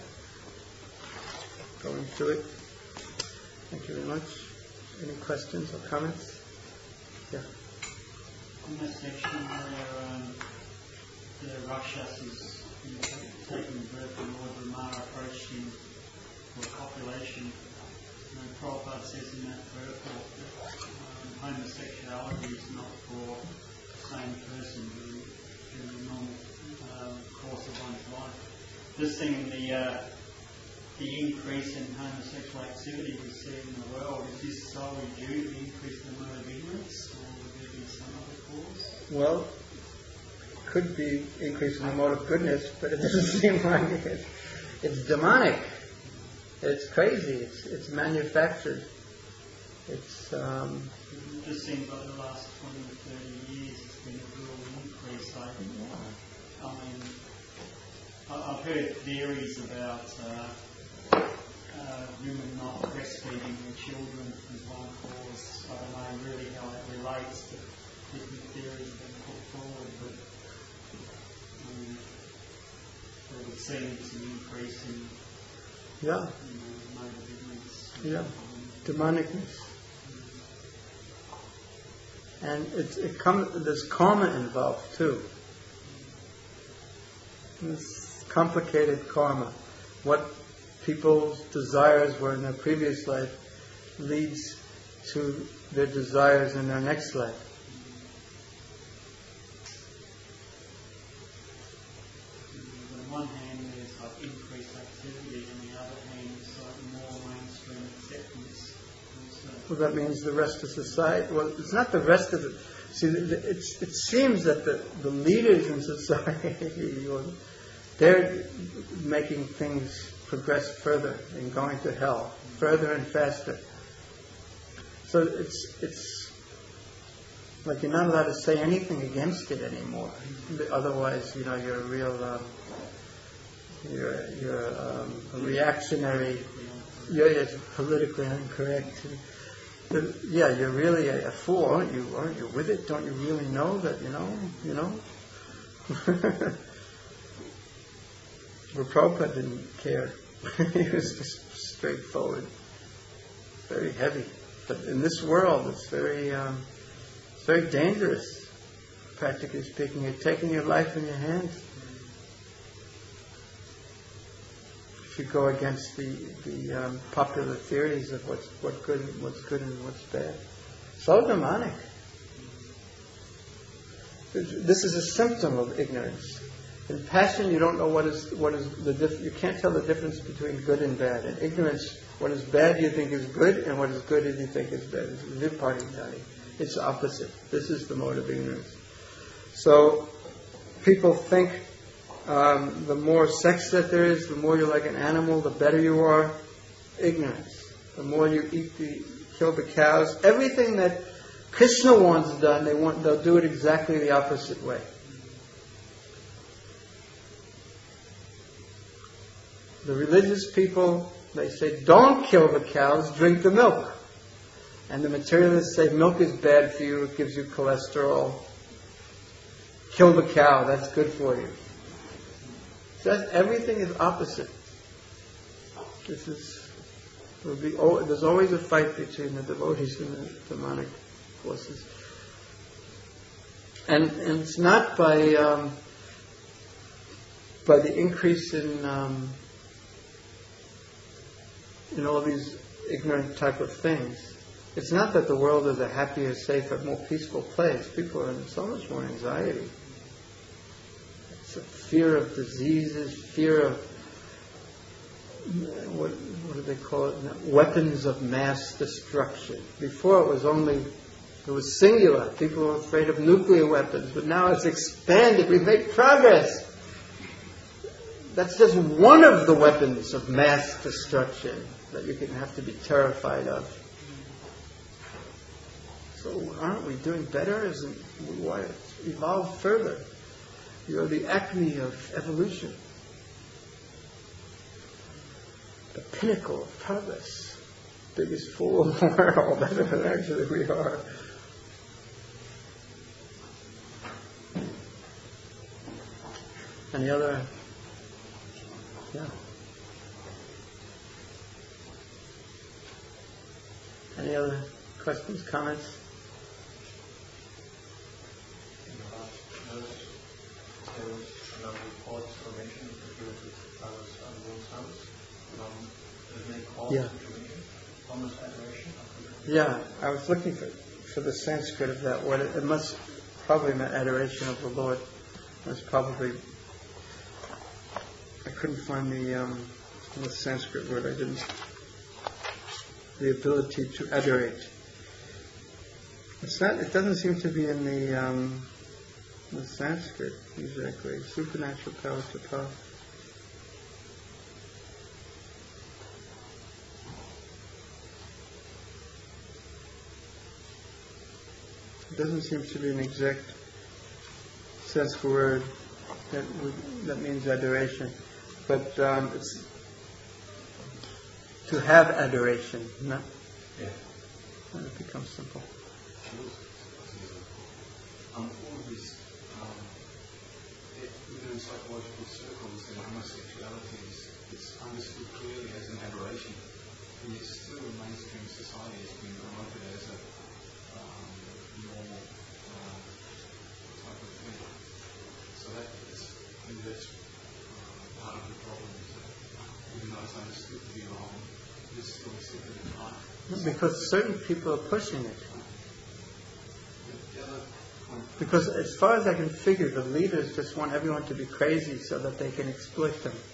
Going through it. Thank you very much. Any questions or comments? Yeah. In this section where um, the Rakshasas taking birth and Lord Brahma approached him for copulation, you know, Prabhupada says in that purport that um, homosexuality is not for the same person during, during the normal um, course of one's life. This thing in the uh, the increase in homosexual activity we see in the world, is this solely due to the increase in the mode of ignorance, or would there be some other cause? Well, it could be increase in the mode of goodness, but it doesn't seem like it. It's demonic. It's crazy. It's it's manufactured. It's um, it just seems like the last twenty to thirty years it's been a real increase. Like, yeah. I mean, I've heard theories about uh, uh, women not breastfeeding their children as one cause. I don't know really how that relates to different theories that have been put forward, but um, there would seem to be an increase in, yeah. you know, mode of ignorance. Yeah, demonicness. And it's, it comes, there's karma involved too. This complicated karma. What people's desires were in their previous life leads to their desires in their next life. Well, that means the rest of society. Well, it's not the rest of it. See, it's, it seems that the, the leaders in society, they're making things progress further and going to hell, further and faster. So it's it's like you're not allowed to say anything against it anymore. Otherwise, you know, you're a real, um, you're you're um, a reactionary. You're, you're politically incorrect. But yeah, you're really a, a fool, aren't you? Aren't you with it? Don't you really know that? You know, you know. But Prabhupada didn't care. He was just straightforward, very heavy. But in this world, it's very, um, it's very dangerous. Practically speaking, you're taking your life in your hands. If you go against the the um, popular theories of what's what good, what's good and what's bad, so demonic. This is a symptom of ignorance. In passion, you don't know what is what is the diff- you can't tell the difference between good and bad. In ignorance, what is bad you think is good, and what is good you think is bad. It's viparitani. It's opposite. This is the mode of ignorance. So people think um, the more sex that there is, the more you're like an animal, the better you are. Ignorance. The more you eat the kill the cows, everything that Krishna wants done, they want they'll do it exactly the opposite way. The religious people, they say, don't kill the cows, drink the milk. And the materialists say, milk is bad for you, it gives you cholesterol. Kill the cow, that's good for you. Just everything is opposite. This is, will be, oh, there's always a fight between the devotees and the demonic forces. And, and it's not by, um, by the increase in... Um, in all these ignorant type of things. It's not that the world is a happier, safer, more peaceful place. People are in so much more anxiety. It's a fear of diseases, fear of, what, what do they call it now? Weapons of mass destruction. Before it was only, it was singular. People were afraid of nuclear weapons, but now it's expanded. We've made progress. That's just one of the weapons of mass destruction that you can have to be terrified of. So aren't we doing better? Isn't why evolve further? You're the acme of evolution, the pinnacle of progress, biggest fool in the world. That's what actually we are. Any other? Yeah. Any other questions, comments? In the last verse, there was another report or mention of the guilt of others unborn sons. Um, there's many calls Yeah. to mention. Almost adoration. Yeah, I was looking for for the Sanskrit of that word. It, it must probably mean adoration of the Lord. That's probably. I couldn't find the um, the Sanskrit word. I didn't. The ability to adorate. It's not. It doesn't seem to be in the um, the Sanskrit exactly. Supernatural power to power. It doesn't seem to be an exact Sanskrit word that would, that means adoration, but um, it's to have adoration, no? Yeah. And it becomes simple. Um, all of this, um, it, within psychological circles and homosexuality is it's understood clearly as an aberration, and yet still in mainstream society it's been promoted as a um, normal uh, type of thing. So that is, I think that's uh, part of the problem is that even though it's understood to be wrong, it's still accepted as right. Because certain people are pushing it. The other point, Because as far as I can figure, the leaders just want everyone to be crazy so that they can exploit them.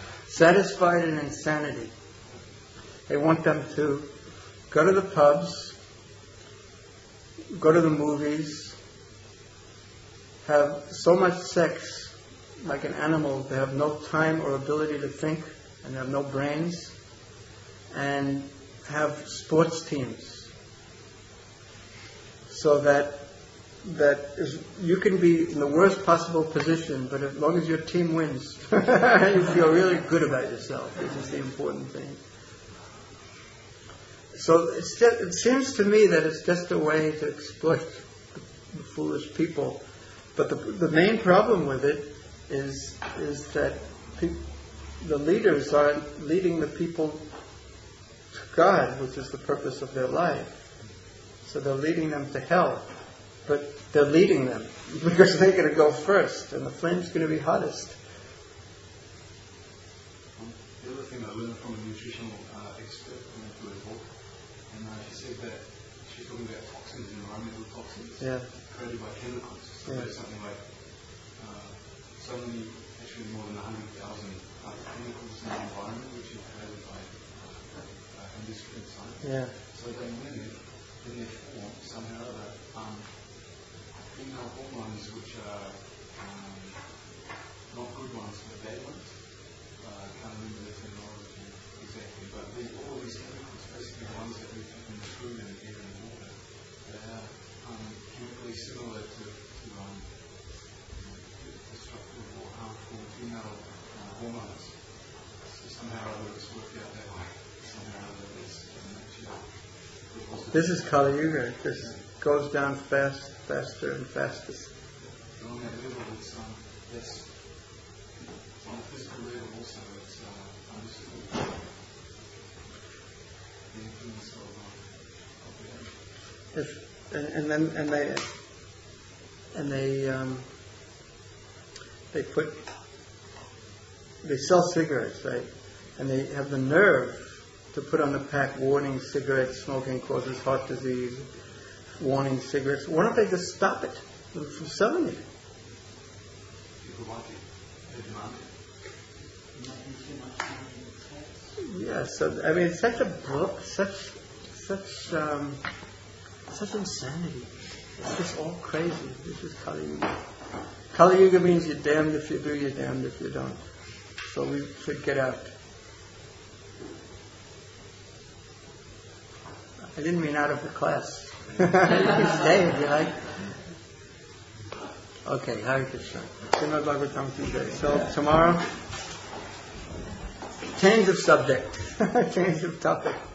Satisfied in insanity. They want them to go to the pubs, go to the movies, have so much sex like an animal. They have no time or ability to think and have no brains, and have sports teams. So that that is, you can be in the worst possible position, but as long as your team wins, you feel really good about yourself, which is the important thing. So it's just, it seems to me that it's just a way to exploit the foolish people. But the, the main problem with it is is that pe- the leaders aren't leading the people to God, which is the purpose of their life. So they're leading them to hell. But they're leading them because they're going to go first, and the flame's going to be hottest. Um, the other thing I learned from a nutritional uh, expert who went through a book, and uh, she said that she's talking about toxins, environmental toxins, Yeah. created by chemicals. So Yeah. there's something like uh, so many, actually more than one hundred thousand uh, chemicals in the environment which are created by uh, uh, industry and science. Yeah. So they live in their form somehow or other. Um, female hormones which are um, not good ones but bad ones. Uh, I can't remember the terminology exactly, but the, all of these chemicals, basically the ones that we take in the food and air and water, they are um, chemically similar to, to um, destructive or harmful female uh, hormones. So somehow or other it's worked out that way. Somehow or other it's actually. This is Kali Yuga. This goes down fast, faster and fastest. On that level, it's um, that's on a physical level also. It's uh, understood the influence of, uh, of the If, and, and then and they and they um, they put they sell cigarettes, right? And they have the nerve to put on the pack warning cigarette smoking causes heart disease, warning cigarettes. Why don't they just stop it from selling it? people want it, they demand it. Making too much money in the States. Yeah, so I mean, it's such a book, such such um, such insanity. It's just all crazy. This is Kali Yuga. Kali Yuga means you're damned if you do, you're damned if you don't. So we should get out. I didn't mean out of the class. You can stay if you like. Okay, Hare Krishna. Srimad Bhagavatam today. So tomorrow, change of subject, change of topic.